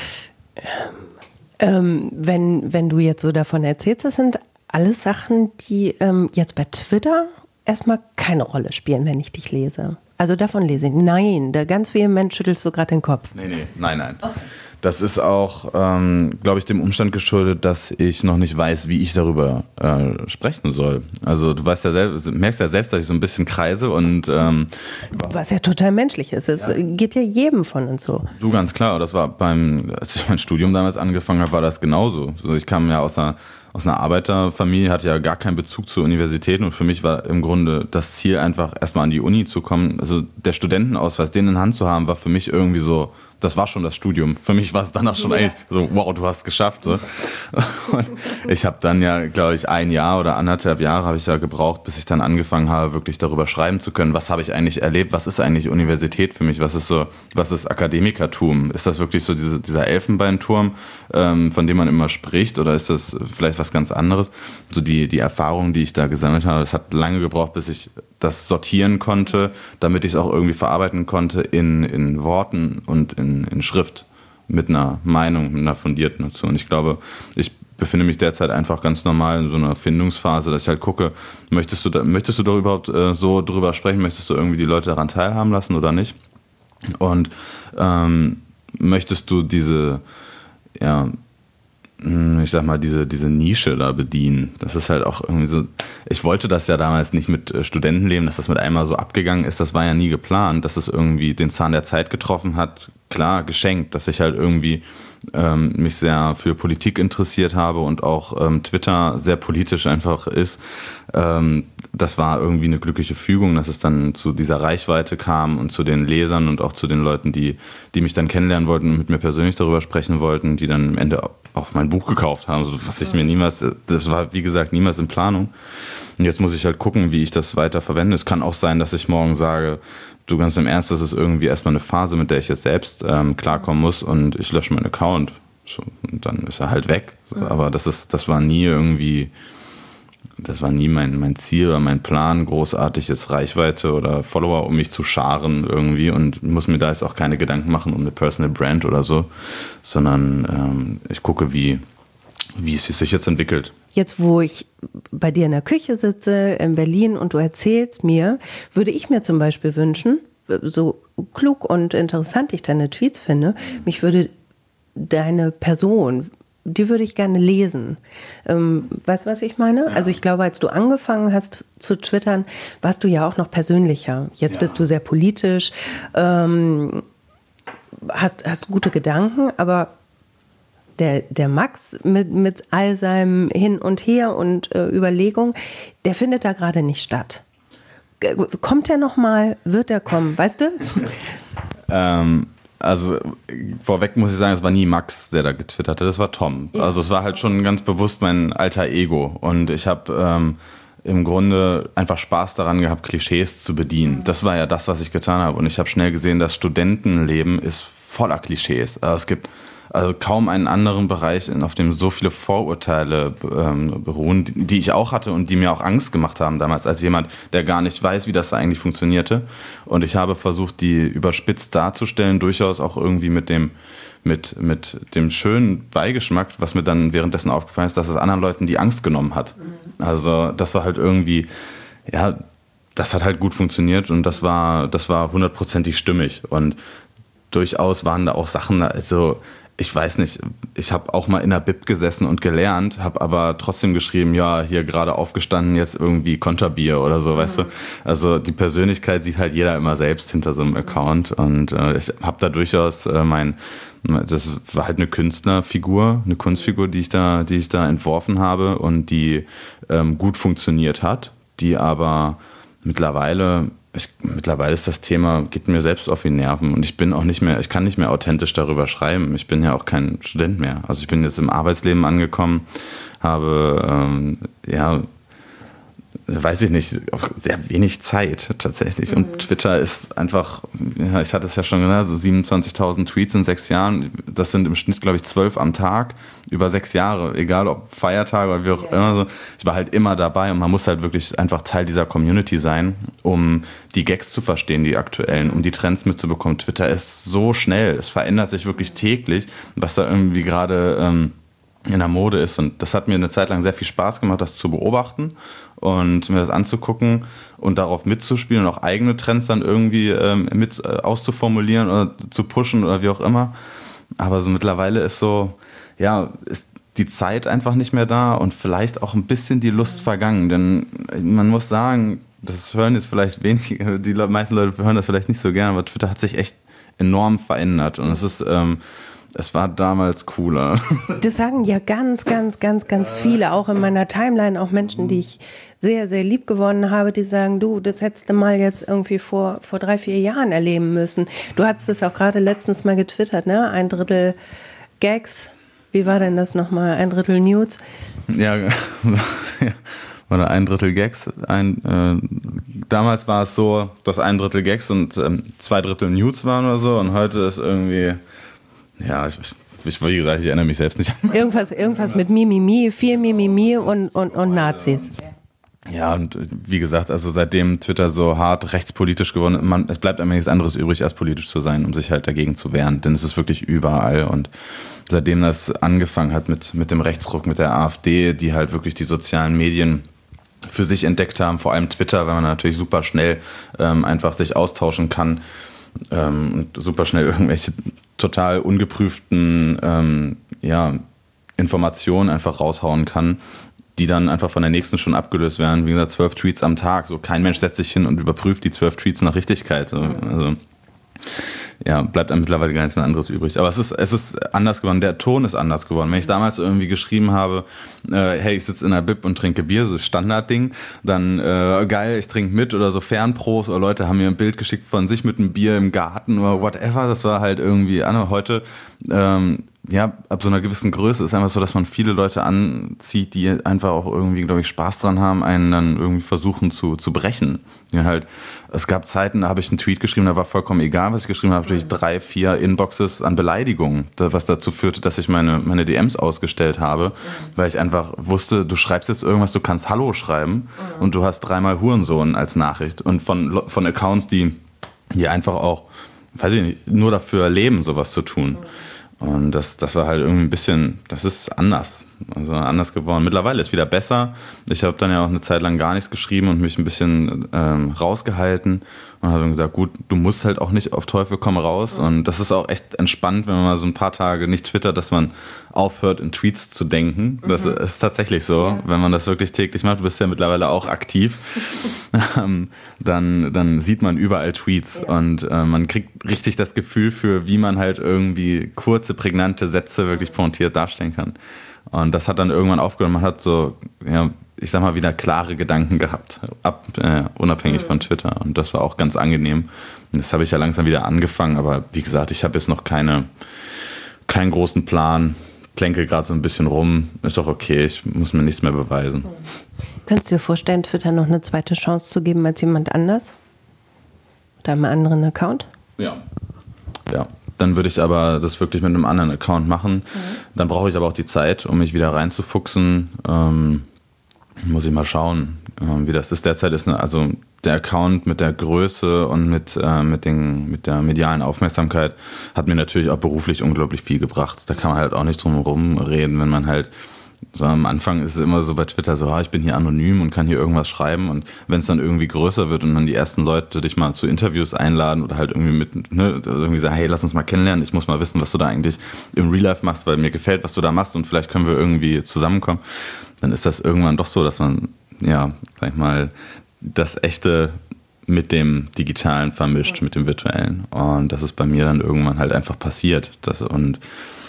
Ähm, wenn, wenn du jetzt so davon erzählst, das sind alles Sachen, die ähm, jetzt bei Twitter erstmal keine Rolle spielen, wenn ich dich lese. Also davon lese ich. Nein, da ganz vehement schüttelst du gerade den Kopf. Nee, nee, nein, nein. Okay. Das ist auch, ähm, glaube ich, dem Umstand geschuldet, dass ich noch nicht weiß, wie ich darüber äh, sprechen soll. Also du weißt ja selbst, merkst ja selbst, dass ich so ein bisschen kreise und ähm, was ja total menschlich ist. Es ja. geht ja jedem von uns so. Du, ganz klar. Das war beim, als ich mein Studium damals angefangen habe, war das genauso. Also ich kam ja aus einer aus einer Arbeiterfamilie, hatte ja gar keinen Bezug zur Universität und für mich war im Grunde das Ziel einfach erstmal an die Uni zu kommen. Also der Studentenausweis, den in Hand zu haben, war für mich irgendwie so, das war schon das Studium. Für mich war es danach schon ja. eigentlich so, wow, du hast es geschafft. So. Und ich habe dann ja, glaube ich, ein Jahr oder anderthalb Jahre habe ich ja gebraucht, bis ich dann angefangen habe, wirklich darüber schreiben zu können. Was habe ich eigentlich erlebt? Was ist eigentlich Universität für mich? Was ist so, was ist Akademikertum? Ist das wirklich so diese, dieser Elfenbeinturm, ähm, von dem man immer spricht? Oder ist das vielleicht was ganz anderes? So die, die Erfahrungen, die ich da gesammelt habe, es hat lange gebraucht, bis ich das sortieren konnte, damit ich es auch irgendwie verarbeiten konnte in, in Worten und in, in Schrift mit einer Meinung, mit einer fundierten dazu. Und ich glaube, ich befinde mich derzeit einfach ganz normal in so einer Findungsphase, dass ich halt gucke, möchtest du da, möchtest du da überhaupt äh, so drüber sprechen, möchtest du irgendwie die Leute daran teilhaben lassen oder nicht? Und ähm, möchtest du diese, ja, ich sag mal, diese, diese Nische da bedienen. Das ist halt auch irgendwie so, ich wollte das ja damals nicht mit Studentenleben, dass das mit einmal so abgegangen ist, das war ja nie geplant, dass es irgendwie den Zahn der Zeit getroffen hat, klar, geschenkt, dass ich halt irgendwie ähm, mich sehr für Politik interessiert habe und auch ähm, Twitter sehr politisch einfach ist. Ähm, das war irgendwie eine glückliche Fügung, dass es dann zu dieser Reichweite kam und zu den Lesern und auch zu den Leuten, die, die mich dann kennenlernen wollten und mit mir persönlich darüber sprechen wollten, die dann am Ende auch mein Buch gekauft haben, so, was ich mir niemals, das war wie gesagt niemals in Planung. Und jetzt muss ich halt gucken, wie ich das weiter verwende. Es kann auch sein, dass ich morgen sage, du, ganz im Ernst, das ist irgendwie erstmal eine Phase, mit der ich jetzt selbst ähm, klarkommen muss und ich lösche meinen Account. So, und dann ist er halt weg. So, aber das ist, das war nie irgendwie, das war nie mein, mein Ziel oder mein Plan, großartig jetzt Reichweite oder Follower, um mich zu scharen irgendwie und muss mir da jetzt auch keine Gedanken machen um eine Personal Brand oder so, sondern ähm, ich gucke, wie, wie es sich jetzt entwickelt. Jetzt, wo ich bei dir in der Küche sitze in Berlin und du erzählst mir, würde ich mir zum Beispiel wünschen, so klug und interessant ich deine Tweets finde, mich würde deine Person, die würde ich gerne lesen. Ähm, weißt du, was ich meine? Ja. Also ich glaube, als du angefangen hast zu twittern, warst du ja auch noch persönlicher. Jetzt ja. bist du sehr politisch, ähm, hast, hast gute Gedanken, aber Der, der Max mit, mit all seinem Hin und Her und äh, Überlegung, der findet da gerade nicht statt. Kommt er noch mal? Wird er kommen? Weißt du? ähm, also vorweg muss ich sagen, es war nie Max, der da getwittert hat, das war Tom. Ja. Also es war halt schon ganz bewusst mein alter Ego. Und ich habe ähm, im Grunde einfach Spaß daran gehabt, Klischees zu bedienen. Das war ja das, was ich getan habe. Und ich habe schnell gesehen, das Studentenleben ist voller Klischees. Also es gibt also kaum einen anderen Bereich, auf dem so viele Vorurteile ähm, beruhen, die, die ich auch hatte und die mir auch Angst gemacht haben damals, als jemand, der gar nicht weiß, wie das eigentlich funktionierte. Und ich habe versucht, die überspitzt darzustellen, durchaus auch irgendwie mit dem, mit, mit dem schönen Beigeschmack, was mir dann währenddessen aufgefallen ist, dass es anderen Leuten die Angst genommen hat. Also das war halt irgendwie, ja, das hat halt gut funktioniert und das war, das war hundertprozentig stimmig. Und durchaus waren da auch Sachen, also ich weiß nicht, ich habe auch mal in der Bib gesessen und gelernt, habe aber trotzdem geschrieben, ja, hier gerade aufgestanden, jetzt irgendwie Konterbier oder so, mhm. weißt du. Also die Persönlichkeit sieht halt jeder immer selbst hinter so einem Account und äh, ich habe da durchaus äh, mein, das war halt eine Künstlerfigur, eine Kunstfigur, die ich da, die ich da entworfen habe und die ähm, gut funktioniert hat. die aber mittlerweile, ich, mittlerweile ist das Thema, geht mir selbst auf die Nerven und ich bin auch nicht mehr, ich kann nicht mehr authentisch darüber schreiben. Ich bin ja auch kein Student mehr. Also ich bin jetzt im Arbeitsleben angekommen, habe, ähm, ja, weiß ich nicht, auch sehr wenig Zeit tatsächlich. Und mhm. Twitter ist einfach, ja, ich hatte es ja schon gesagt, so siebenundzwanzigtausend Tweets in sechs Jahren. Das sind im Schnitt, glaube ich, zwölf am Tag über sechs Jahre. Egal ob Feiertage oder wie auch ja. immer. So. Ich war halt immer dabei und man muss halt wirklich einfach Teil dieser Community sein, um die Gags zu verstehen, die aktuellen, um die Trends mitzubekommen. Twitter ist so schnell, es verändert sich wirklich täglich, was da irgendwie gerade ähm, in der Mode ist. Und das hat mir eine Zeit lang sehr viel Spaß gemacht, das zu beobachten und mir das anzugucken und darauf mitzuspielen und auch eigene Trends dann irgendwie ähm, mit äh, auszuformulieren oder zu pushen oder wie auch immer. Aber so mittlerweile ist so, ja, ist die Zeit einfach nicht mehr da und vielleicht auch ein bisschen die Lust vergangen. Denn man muss sagen, das hören jetzt vielleicht wenig, die meisten Leute hören das vielleicht nicht so gerne, aber Twitter hat sich echt enorm verändert und es ist ähm, es war damals cooler. Das sagen ja ganz, ganz, ganz, ganz viele, auch in meiner Timeline, auch Menschen, die ich sehr, sehr lieb gewonnen habe, die sagen, du, das hättest du mal jetzt irgendwie vor, vor drei, vier Jahren erleben müssen. Du hattest es auch gerade letztens mal getwittert, ne? Ein Drittel Gags. Wie war denn das nochmal? Ein Drittel Nudes? Ja, ja. Oder ein Drittel Gags. Ein, äh, damals war es so, dass ein Drittel Gags und ähm, zwei Drittel Nudes waren oder so und heute ist irgendwie... Ja, ich, ich, wie gesagt, ich erinnere mich selbst nicht an. Irgendwas, irgendwas mit Mimimi, viel Mimimi und, und, und Nazis. Ja, und wie gesagt, also seitdem Twitter so hart rechtspolitisch geworden ist, man, es bleibt einem nichts anderes übrig, als politisch zu sein, um sich halt dagegen zu wehren. Denn es ist wirklich überall. Und seitdem das angefangen hat mit, mit dem Rechtsruck, mit der AfD, die halt wirklich die sozialen Medien für sich entdeckt haben, vor allem Twitter, weil man natürlich super schnell ähm, einfach sich austauschen kann ähm, und super schnell irgendwelche total ungeprüften ähm, ja, Informationen einfach raushauen kann, die dann einfach von der nächsten schon abgelöst werden. Wie gesagt, zwölf Tweets am Tag. So, kein Mensch setzt sich hin und überprüft die zwölf Tweets nach Richtigkeit. So, also ja, bleibt einem mittlerweile gar nichts mehr anderes übrig. Aber es ist, es ist anders geworden. Der Ton ist anders geworden. Wenn ich damals irgendwie geschrieben habe, äh, hey, ich sitze in der Bib und trinke Bier, so Standardding, dann äh, geil, ich trinke mit oder so Fernpros oder Leute haben mir ein Bild geschickt von sich mit einem Bier im Garten oder whatever. Das war halt irgendwie an. Heute, ähm, ja, ab so einer gewissen Größe ist einfach so, dass man viele Leute anzieht, die einfach auch irgendwie, glaube ich, Spaß dran haben, einen dann irgendwie versuchen zu, zu brechen. Ja, halt, es gab Zeiten, da habe ich einen Tweet geschrieben, da war vollkommen egal, was ich geschrieben habe, durch drei, vier Inboxes an Beleidigungen, was dazu führte, dass ich meine, meine D Ms ausgestellt habe, mhm. weil ich einfach wusste, du schreibst jetzt irgendwas, du kannst Hallo schreiben mhm. und du hast dreimal Hurensohn als Nachricht und von, von Accounts, die, die einfach auch, weiß ich nicht, nur dafür leben, sowas zu tun. Mhm. Und das, das war halt irgendwie ein bisschen, das ist anders, also anders geworden. Mittlerweile ist es wieder besser. Ich habe dann ja auch eine Zeit lang gar nichts geschrieben und mich ein bisschen ähm, rausgehalten und habe dann gesagt, gut, du musst halt auch nicht auf Teufel komm raus. Und das ist auch echt entspannt, wenn man mal so ein paar Tage nicht twittert, dass man aufhört, in Tweets zu denken. Das mhm. ist tatsächlich so, ja. Wenn man das wirklich täglich macht, du bist ja mittlerweile auch aktiv, dann, dann sieht man überall Tweets ja. und äh, man kriegt richtig das Gefühl für, wie man halt irgendwie kurze, prägnante Sätze wirklich pointiert darstellen kann. Und das hat dann irgendwann aufgehört. Man hat so, ja, ich sag mal, wieder klare Gedanken gehabt, ab, äh, unabhängig mhm. von Twitter. Und das war auch ganz angenehm. Das habe ich ja langsam wieder angefangen. Aber wie gesagt, ich habe jetzt noch keine, keinen großen Plan. Plänkel gerade so ein bisschen rum. Ist doch okay, ich muss mir nichts mehr beweisen. Mhm. Könntest du dir vorstellen, Twitter noch eine zweite Chance zu geben als jemand anders? Mit einem anderen Account? Ja. Ja. Dann würde ich aber das wirklich mit einem anderen Account machen. Mhm. Dann brauche ich aber auch die Zeit, um mich wieder reinzufuchsen. Ähm, muss ich mal schauen, äh, wie das ist. Derzeit ist eine, also der Account mit der Größe und mit, äh, mit, den, mit der medialen Aufmerksamkeit hat mir natürlich auch beruflich unglaublich viel gebracht. Da kann man halt auch nicht drum herum reden, wenn man halt so am Anfang ist es immer so bei Twitter so, ah, ich bin hier anonym und kann hier irgendwas schreiben und wenn es dann irgendwie größer wird und dann die ersten Leute dich mal zu Interviews einladen oder halt irgendwie mit, ne, irgendwie sagen, hey, lass uns mal kennenlernen, ich muss mal wissen, was du da eigentlich im Real Life machst, weil mir gefällt, was du da machst und vielleicht können wir irgendwie zusammenkommen, dann ist das irgendwann doch so, dass man, ja, sag ich mal, das Echte mit dem Digitalen vermischt, mit dem Virtuellen und das ist bei mir dann irgendwann halt einfach passiert das, und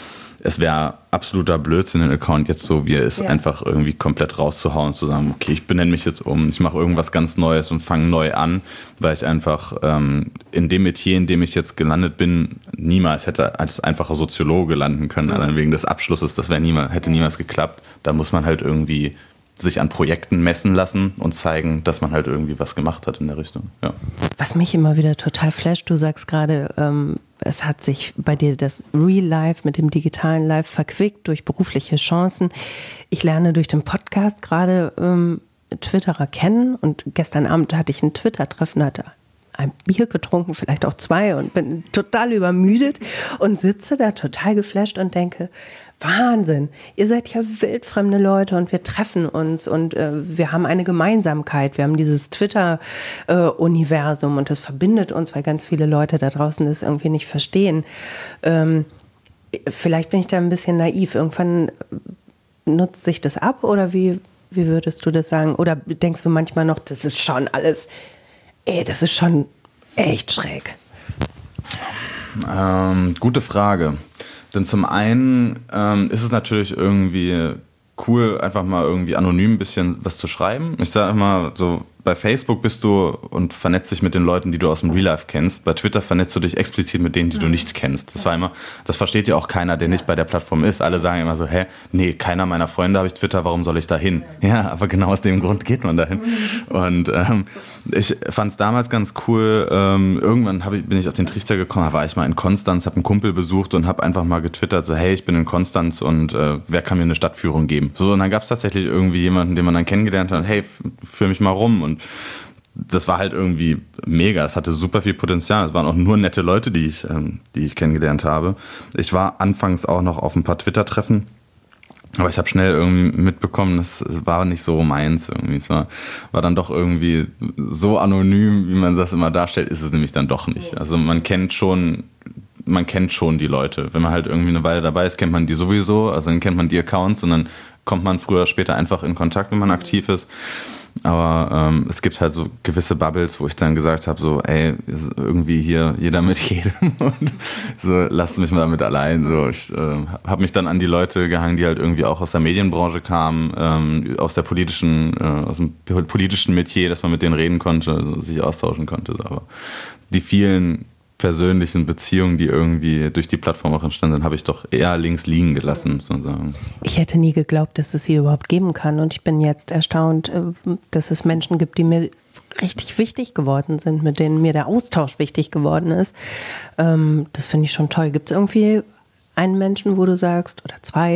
es wäre absoluter Blödsinn, den Account jetzt so, wie er ist, ja. einfach irgendwie komplett rauszuhauen und zu sagen, okay, ich benenne mich jetzt um, ich mache irgendwas ganz Neues und fange neu an, weil ich einfach ähm, in dem Metier, in dem ich jetzt gelandet bin, niemals hätte als einfacher Soziologe landen können, mhm. allein wegen des Abschlusses, das wäre niemals, hätte niemals geklappt. Da muss man halt irgendwie sich an Projekten messen lassen und zeigen, dass man halt irgendwie was gemacht hat in der Richtung. Ja. Was mich immer wieder total flasht, du sagst gerade, ähm, es hat sich bei dir das Real Life mit dem digitalen Life verquickt durch berufliche Chancen. Ich lerne durch den Podcast gerade ähm, Twitterer kennen und gestern Abend hatte ich ein Twitter-Treffen, hatte ein Bier getrunken, vielleicht auch zwei und bin total übermüdet und sitze da total geflasht und denke, Wahnsinn, ihr seid ja wildfremde Leute und wir treffen uns und äh, wir haben eine Gemeinsamkeit, wir haben dieses Twitter-Universum äh, und das verbindet uns, weil ganz viele Leute da draußen das irgendwie nicht verstehen. Ähm, vielleicht bin ich da ein bisschen naiv, irgendwann nutzt sich das ab oder wie, wie würdest du das sagen? Oder denkst du manchmal noch, das ist schon alles, ey, das ist schon echt schräg? Ähm, gute Frage. Denn zum einen ähm, ist es natürlich irgendwie cool, einfach mal irgendwie anonym ein bisschen was zu schreiben. Ich sage immer so, bei Facebook bist du und vernetzt dich mit den Leuten, die du aus dem Real Life kennst. Bei Twitter vernetzt du dich explizit mit denen, die du nicht kennst. Das war immer, das versteht ja auch keiner, der nicht bei der Plattform ist. Alle sagen immer so, hä, nee, keiner meiner Freunde habe ich Twitter, warum soll ich da hin? Ja, aber genau aus dem Grund geht man dahin. Und ähm, ich fand es damals ganz cool, ähm, irgendwann hab ich, bin ich auf den Trichter gekommen, da war ich mal in Konstanz, habe einen Kumpel besucht und habe einfach mal getwittert, so hey, ich bin in Konstanz und äh, wer kann mir eine Stadtführung geben? So, und dann gab es tatsächlich irgendwie jemanden, den man dann kennengelernt hat, hey, führ mich mal rum. Und das war halt irgendwie mega. Es hatte super viel Potenzial. Es waren auch nur nette Leute, die ich, ähm, die ich kennengelernt habe. Ich war anfangs auch noch auf ein paar Twitter-Treffen, aber ich habe schnell irgendwie mitbekommen, das war nicht so meins irgendwie. Es war, war dann doch irgendwie so anonym, wie man das immer darstellt, ist es nämlich dann doch nicht. Also man kennt schon, man kennt schon die Leute. Wenn man halt irgendwie eine Weile dabei ist, kennt man die sowieso. Also dann kennt man die Accounts und dann kommt man früher oder später einfach in Kontakt, wenn man aktiv ist. Aber ähm, es gibt halt so gewisse Bubbles, wo ich dann gesagt habe, so, ey, ist irgendwie hier jeder mit jedem und so, lasst mich mal damit allein. So, ich äh, habe mich dann an die Leute gehangen, die halt irgendwie auch aus der Medienbranche kamen, ähm, aus der politischen, äh, aus dem politischen Metier, dass man mit denen reden konnte, also sich austauschen konnte. So. Aber die vielen persönlichen Beziehungen, die irgendwie durch die Plattform auch entstanden sind, habe ich doch eher links liegen gelassen, muss man sagen. Ich hätte nie geglaubt, dass es sie überhaupt geben kann und ich bin jetzt erstaunt, dass es Menschen gibt, die mir richtig wichtig geworden sind, mit denen mir der Austausch wichtig geworden ist. Das finde ich schon toll. Gibt es irgendwie einen Menschen, wo du sagst, oder zwei,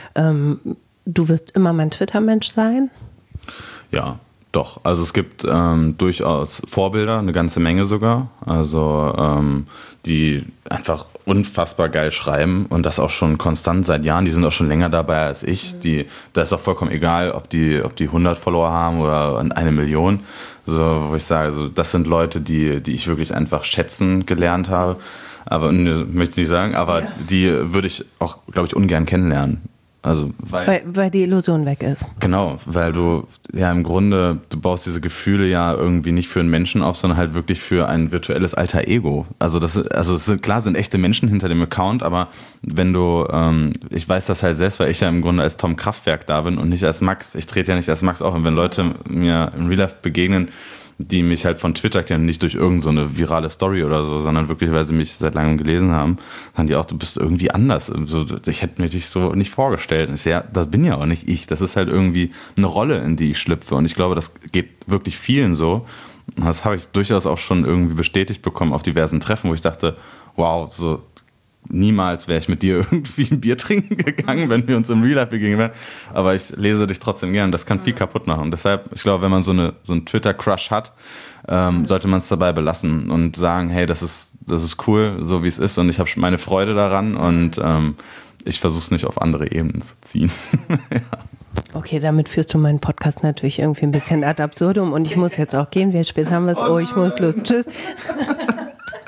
du wirst immer mein Twitter-Mensch sein? Ja. Doch, also es gibt ähm, durchaus Vorbilder, eine ganze Menge sogar, also ähm, die einfach unfassbar geil schreiben und das auch schon konstant seit Jahren, die sind auch schon länger dabei als ich, die, da ist auch vollkommen egal, ob die, ob die hundert Follower haben oder eine Million, so, wo ich sage, also das sind Leute, die, die ich wirklich einfach schätzen gelernt habe, aber ne, möchte ich nicht sagen, aber ja. Die würde ich auch, glaube ich, ungern kennenlernen. Also, weil, weil, weil die Illusion weg ist. Genau, weil du ja im Grunde, du baust diese Gefühle ja irgendwie nicht für einen Menschen auf, sondern halt wirklich für ein virtuelles Alter Ego. Also das ist, also es sind, klar sind echte Menschen hinter dem Account, aber wenn du, ähm, ich weiß das halt selbst, weil ich ja im Grunde als Tom Kraftwerk da bin und nicht als Max. Ich trete ja nicht als Max auf und wenn Leute mir im Real Life begegnen, die mich halt von Twitter kennen, nicht durch irgend so eine virale Story oder so, sondern wirklich, weil sie mich seit langem gelesen haben, sagen die auch, du bist irgendwie anders. So, ich hätte mir dich so nicht vorgestellt. Ich, ja, das bin ja auch nicht ich. Das ist halt irgendwie eine Rolle, in die ich schlüpfe. Und ich glaube, das geht wirklich vielen so. Das habe ich durchaus auch schon irgendwie bestätigt bekommen auf diversen Treffen, wo ich dachte, wow, so niemals wäre ich mit dir irgendwie ein Bier trinken gegangen, wenn wir uns im Real Life begegnen wären. Aber ich lese dich trotzdem gern. Das kann viel kaputt machen. Und deshalb, ich glaube, wenn man so eine so einen Twitter-Crush hat, ähm, sollte man es dabei belassen und sagen, hey, das ist das ist cool, so wie es ist. Und ich habe meine Freude daran und ähm, ich versuche es nicht auf andere Ebenen zu ziehen. Ja. Okay, damit führst du meinen Podcast natürlich irgendwie ein bisschen ad absurdum und ich muss jetzt auch gehen. Wie spät haben wir es? Oh, ich muss los. Tschüss.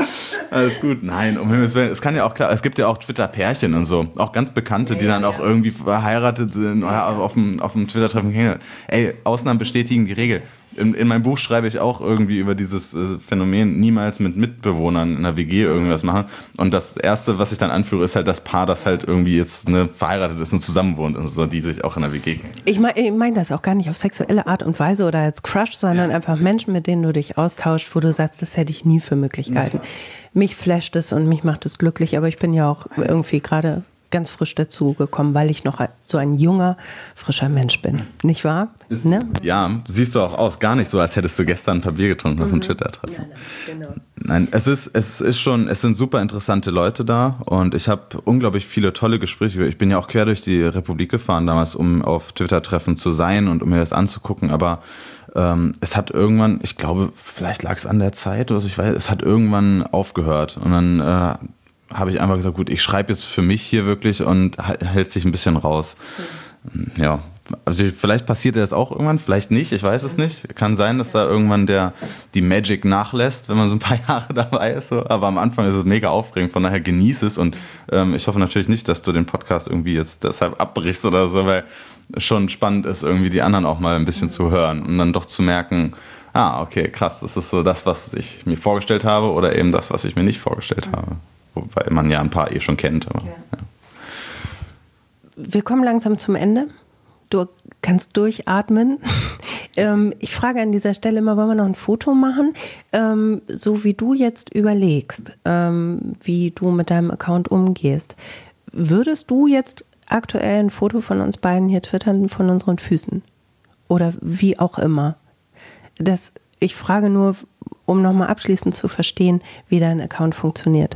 Alles gut. Nein, um Himmels Willen. Es kann ja auch klar, es gibt ja auch Twitter-Pärchen und so. Auch ganz Bekannte, die dann auch irgendwie verheiratet sind oder auf dem, auf dem Twitter-Treffen. Ey, Ausnahmen bestätigen die Regel. In, in meinem Buch schreibe ich auch irgendwie über dieses äh, Phänomen, niemals mit Mitbewohnern in einer W G irgendwas machen. Und das Erste, was ich dann anführe, ist halt das Paar, das halt irgendwie jetzt ne, verheiratet ist und zusammenwohnt und so, die sich auch in einer W G kennen. Ich meine ich mein das auch gar nicht auf sexuelle Art und Weise oder als Crush, sondern ja. einfach Menschen, mit denen du dich austauschst, wo du sagst, das hätte ich nie für Möglichkeiten. Ja. Mich flasht es und mich macht es glücklich, aber ich bin ja auch irgendwie gerade ganz frisch dazu gekommen, weil ich noch so ein junger, frischer Mensch bin. Nicht wahr? Ist, ne? Ja, siehst du auch aus. Gar nicht so, als hättest du gestern ein paar Bier getrunken mhm. auf dem Twitter-Treffen. Nein, nein, genau. Nein, es ist, es ist schon, es sind super interessante Leute da und ich habe unglaublich viele tolle Gespräche. Ich bin ja auch quer durch die Republik gefahren damals, um auf Twitter-Treffen zu sein und um mir das anzugucken, aber ähm, es hat irgendwann, ich glaube, vielleicht lag es an der Zeit oder so, ich weiß, es hat irgendwann aufgehört und dann äh, habe ich einfach gesagt, gut, ich schreibe jetzt für mich hier wirklich und hält sich ein bisschen raus. Mhm. Ja, also vielleicht passiert das auch irgendwann, vielleicht nicht, ich weiß es nicht. Kann sein, dass da irgendwann der, die Magic nachlässt, wenn man so ein paar Jahre dabei ist. So. Aber am Anfang ist es mega aufregend, von daher genieß es. Und ähm, ich hoffe natürlich nicht, dass du den Podcast irgendwie jetzt deshalb abbrichst oder so, weil es schon spannend ist, irgendwie die anderen auch mal ein bisschen zu hören und dann doch zu merken, ah, okay, krass, das ist so das, was ich mir vorgestellt habe oder eben das, was ich mir nicht vorgestellt habe. Wobei man ja ein paar eh schon kennt. Aber, ja. Ja. Wir kommen langsam zum Ende. Du kannst durchatmen. ähm, ich frage an dieser Stelle immer, wollen wir noch ein Foto machen? Ähm, so wie du jetzt überlegst, ähm, wie du mit deinem Account umgehst. Würdest du jetzt aktuell ein Foto von uns beiden hier twittern, von unseren Füßen? Oder wie auch immer? Das, ich frage nur, um nochmal abschließend zu verstehen, wie dein Account funktioniert.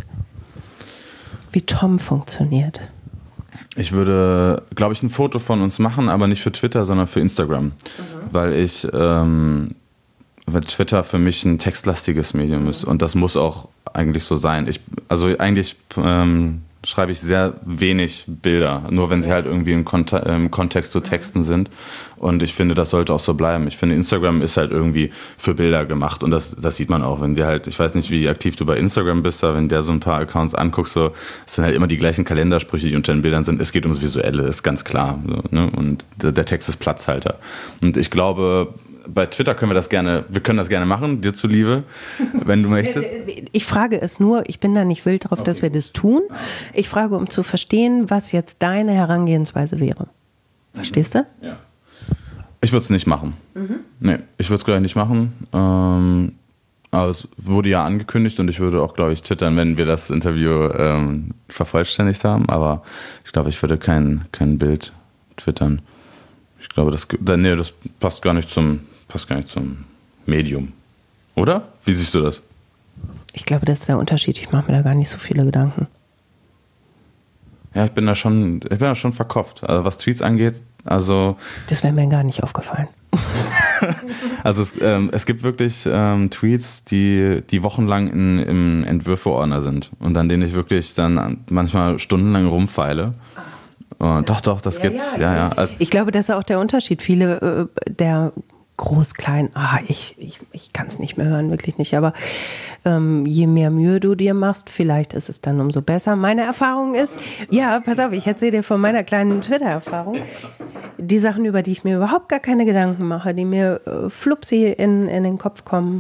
Wie Tom funktioniert. Ich würde, glaube ich, ein Foto von uns machen, aber nicht für Twitter, sondern für Instagram. Mhm. Weil ich, ähm, weil Twitter für mich ein textlastiges Medium mhm. ist und das muss auch eigentlich so sein. Ich, also eigentlich ähm, schreibe ich sehr wenig Bilder, nur wenn sie halt irgendwie im, Kont- im Kontext zu Texten sind. Und ich finde, das sollte auch so bleiben. Ich finde, Instagram ist halt irgendwie für Bilder gemacht und das, das sieht man auch, wenn dir halt, ich weiß nicht, wie aktiv du bei Instagram bist, aber wenn der so ein paar Accounts anguckst, so, es sind halt immer die gleichen Kalendersprüche, die unter den Bildern sind. Es geht ums Visuelle, ist ganz klar. So, ne? Und der, der Text ist Platzhalter. Und ich glaube, bei Twitter können wir das gerne, wir können das gerne machen, dir zuliebe, wenn du möchtest. Ich frage es nur, ich bin da nicht wild drauf, okay, dass wir das tun. Ich frage, um zu verstehen, was jetzt deine Herangehensweise wäre. Verstehst du? Ja. Ich würde es nicht machen. Mhm. Nee, ich würde es gleich nicht machen. Ähm, aber es wurde ja angekündigt und ich würde auch, glaube ich, twittern, wenn wir das Interview ähm, vervollständigt haben. Aber ich glaube, ich würde kein, kein Bild twittern. Ich glaube, das, nee, das passt gar nicht zum passt gar nicht zum Medium. Oder? Wie siehst du das? Ich glaube, das ist der Unterschied. Ich mache mir da gar nicht so viele Gedanken. Ja, ich bin da schon, ich bin da schon verkopft. Also was Tweets angeht, also... Das wäre mir gar nicht aufgefallen. Also es, ähm, es gibt wirklich ähm, Tweets, die, die wochenlang in, im Entwürfe-Ordner sind und an denen ich wirklich dann manchmal stundenlang rumfeile. Oh, doch, doch, das ja, gibt's. Ja, ja. Ja, also ich glaube, das ist auch der Unterschied. Viele äh, der groß, klein, ah, ich, ich, ich kann es nicht mehr hören, wirklich nicht. Aber ähm, je mehr Mühe du dir machst, vielleicht ist es dann umso besser. Meine Erfahrung ist, ja, pass auf, ich erzähle dir von meiner kleinen Twitter-Erfahrung. Die Sachen, über die ich mir überhaupt gar keine Gedanken mache, die mir äh, flupsi in, in den Kopf kommen,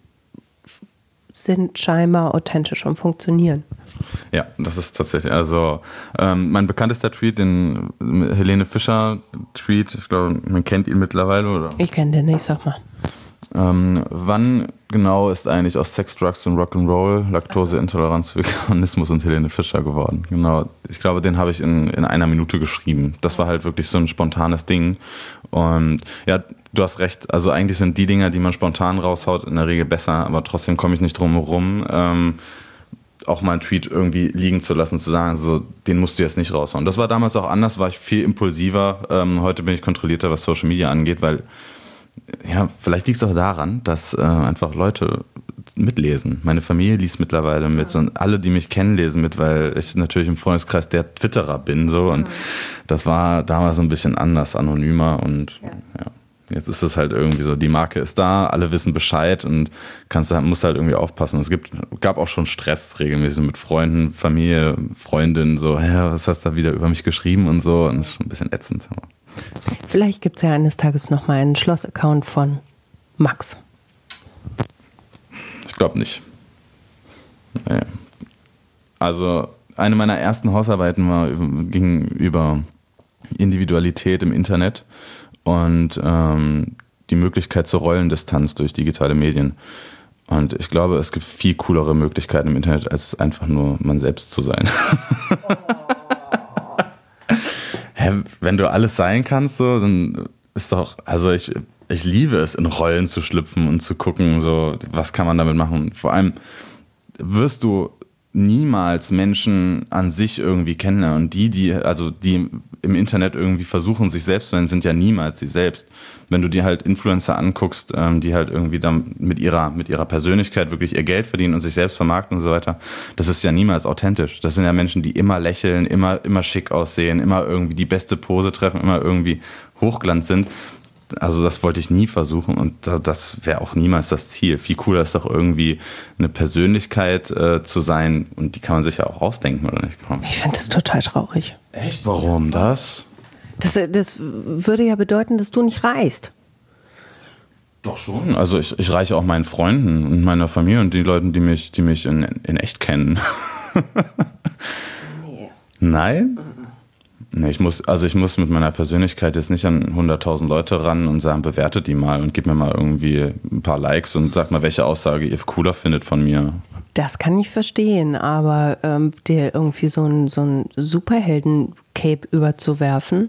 sind scheinbar authentisch und funktionieren. Ja, das ist tatsächlich, also ähm, mein bekanntester Tweet, den Helene Fischer Tweet, ich glaube, man kennt ihn mittlerweile, oder? Ich kenne den nicht, sag mal. Ähm, wann genau ist eigentlich aus Sex, Drugs und Rock'n'Roll Laktoseintoleranz, Veganismus und Helene Fischer geworden? Genau, ich glaube, den habe ich in, in einer Minute geschrieben. Das war halt wirklich so ein spontanes Ding. Und ja, du hast recht, also eigentlich sind die Dinger, die man spontan raushaut, in der Regel besser, aber trotzdem komme ich nicht drum herum, ähm, auch mal einen Tweet irgendwie liegen zu lassen, zu sagen, so, den musst du jetzt nicht raushauen. Das war damals auch anders, war ich viel impulsiver. Ähm, heute bin ich kontrollierter, was Social Media angeht, weil, ja, vielleicht liegt es auch daran, dass äh, einfach Leute mitlesen. Meine Familie liest mittlerweile mit und alle, die mich kennen, lesen mit, weil ich natürlich im Freundeskreis der Twitterer bin, so, und das war damals so ein bisschen anders, anonymer und, ja. ja. Jetzt ist es halt irgendwie so, die Marke ist da, alle wissen Bescheid und kannst, musst halt irgendwie aufpassen. Es gibt, gab auch schon Stress regelmäßig mit Freunden, Familie, Freundinnen, so, hä, was hast du da wieder über mich geschrieben und so. Und das ist schon ein bisschen ätzend. Vielleicht gibt es ja eines Tages nochmal einen Schloss-Account von Max. Ich glaube nicht. Naja. Also eine meiner ersten Hausarbeiten war, ging über Individualität im Internet und ähm, die Möglichkeit zur Rollendistanz durch digitale Medien. Und ich glaube, es gibt viel coolere Möglichkeiten im Internet, als einfach nur man selbst zu sein. Oh. Hä, wenn du alles sein kannst, so, dann ist doch, also ich, ich liebe es, in Rollen zu schlüpfen und zu gucken, so, was kann man damit machen. Vor allem wirst du niemals Menschen an sich irgendwie kennenlernen. Und die, die, also die im Internet irgendwie versuchen, sich selbst zu sein, sind ja niemals sie selbst. Wenn du dir halt Influencer anguckst, ähm, die halt irgendwie dann mit ihrer, mit ihrer Persönlichkeit wirklich ihr Geld verdienen und sich selbst vermarkten und so weiter, das ist ja niemals authentisch. Das sind ja Menschen, die immer lächeln, immer, immer schick aussehen, immer irgendwie die beste Pose treffen, immer irgendwie Hochglanz sind. Also das wollte ich nie versuchen und das wäre auch niemals das Ziel. Viel cooler ist doch irgendwie eine Persönlichkeit äh, zu sein und die kann man sich ja auch ausdenken, oder nicht? Ich finde das total traurig. Echt? Warum das? Das, das würde ja bedeuten, dass du nicht reist. Doch schon. Also ich, ich reiche auch meinen Freunden und meiner Familie und die Leuten, die mich, die mich in, in echt kennen. Nee. Nein? Mhm. Nee, ich muss, also ich muss mit meiner Persönlichkeit jetzt nicht an hunderttausend Leute ran und sagen, bewertet die mal und gib mir mal irgendwie ein paar Likes und sagt mal, welche Aussage ihr cooler findet von mir. Das kann ich verstehen, aber ähm, dir irgendwie so ein, so ein Superhelden-Cape überzuwerfen,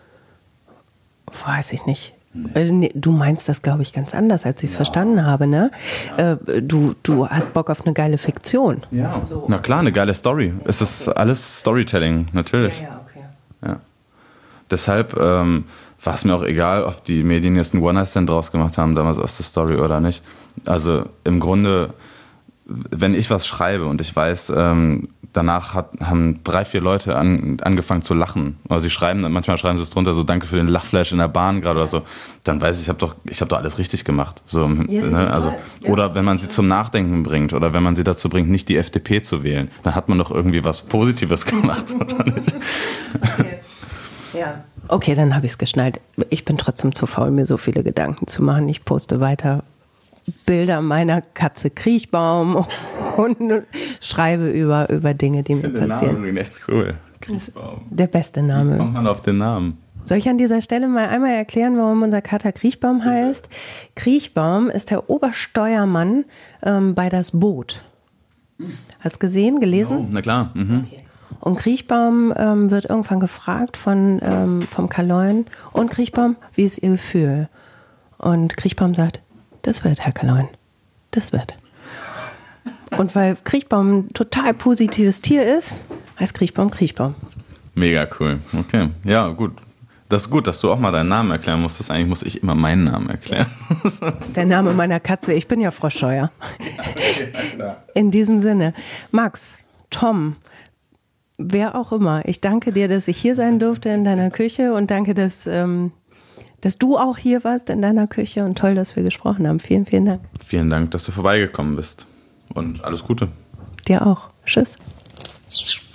weiß ich nicht. Nee. Du meinst das, glaube ich, ganz anders, als ich es ja. verstanden habe, ne? Ja. Äh, du, du hast Bock auf eine geile Fiktion. Ja, so. Na klar, eine geile Story. Es ist alles Storytelling, natürlich. Ja, ja. Ja. Deshalb ähm, war es mir auch egal, ob die Medien jetzt einen One-Night-Stand draus gemacht haben, damals aus der Story oder nicht. Also im Grunde, wenn ich was schreibe und ich weiß, ähm, danach hat, haben drei, vier Leute an, angefangen zu lachen. Oder sie schreiben, manchmal schreiben sie es drunter, so danke für den Lachflash in der Bahn gerade oder so. Dann weiß ich, ich habe doch, ich hab doch alles richtig gemacht. So, ja, ne? Also, ja. Oder wenn man sie zum Nachdenken bringt oder wenn man sie dazu bringt, nicht die F D P zu wählen, dann hat man doch irgendwie was Positives gemacht, oder nicht? Okay. Ja. Okay, dann habe ich es geschnallt. Ich bin trotzdem zu faul, mir so viele Gedanken zu machen. Ich poste weiter Bilder meiner Katze Kriechbaum und schreibe über, über Dinge, die mir passieren. Der Name ist echt cool. Kriechbaum. Der beste Name. Wie kommt man auf den Namen? Soll ich an dieser Stelle mal einmal erklären, warum unser Kater Kriechbaum heißt? Kriechbaum ist der Obersteuermann ähm, bei Das Boot. Hast du gesehen, gelesen? Oh, na klar. Mhm. Okay. Und Kriechbaum ähm, wird irgendwann gefragt von, ähm, vom Kaloin. Und Kriechbaum, wie ist Ihr Gefühl? Und Kriechbaum sagt, das wird, Herr Kaloin, das wird. Und weil Kriechbaum ein total positives Tier ist, heißt Kriechbaum Kriechbaum. Mega cool. Okay, ja gut. Das ist gut, dass du auch mal deinen Namen erklären musstest. Eigentlich muss ich immer meinen Namen erklären. Das ist der Name meiner Katze. Ich bin ja Frau Scheuer. In diesem Sinne, Max, Tom, wer auch immer, ich danke dir, dass ich hier sein durfte in deiner Küche und danke, dass, ähm, dass du auch hier warst in deiner Küche und toll, dass wir gesprochen haben. Vielen, vielen Dank. Vielen Dank, dass du vorbeigekommen bist und alles Gute. Dir auch. Tschüss.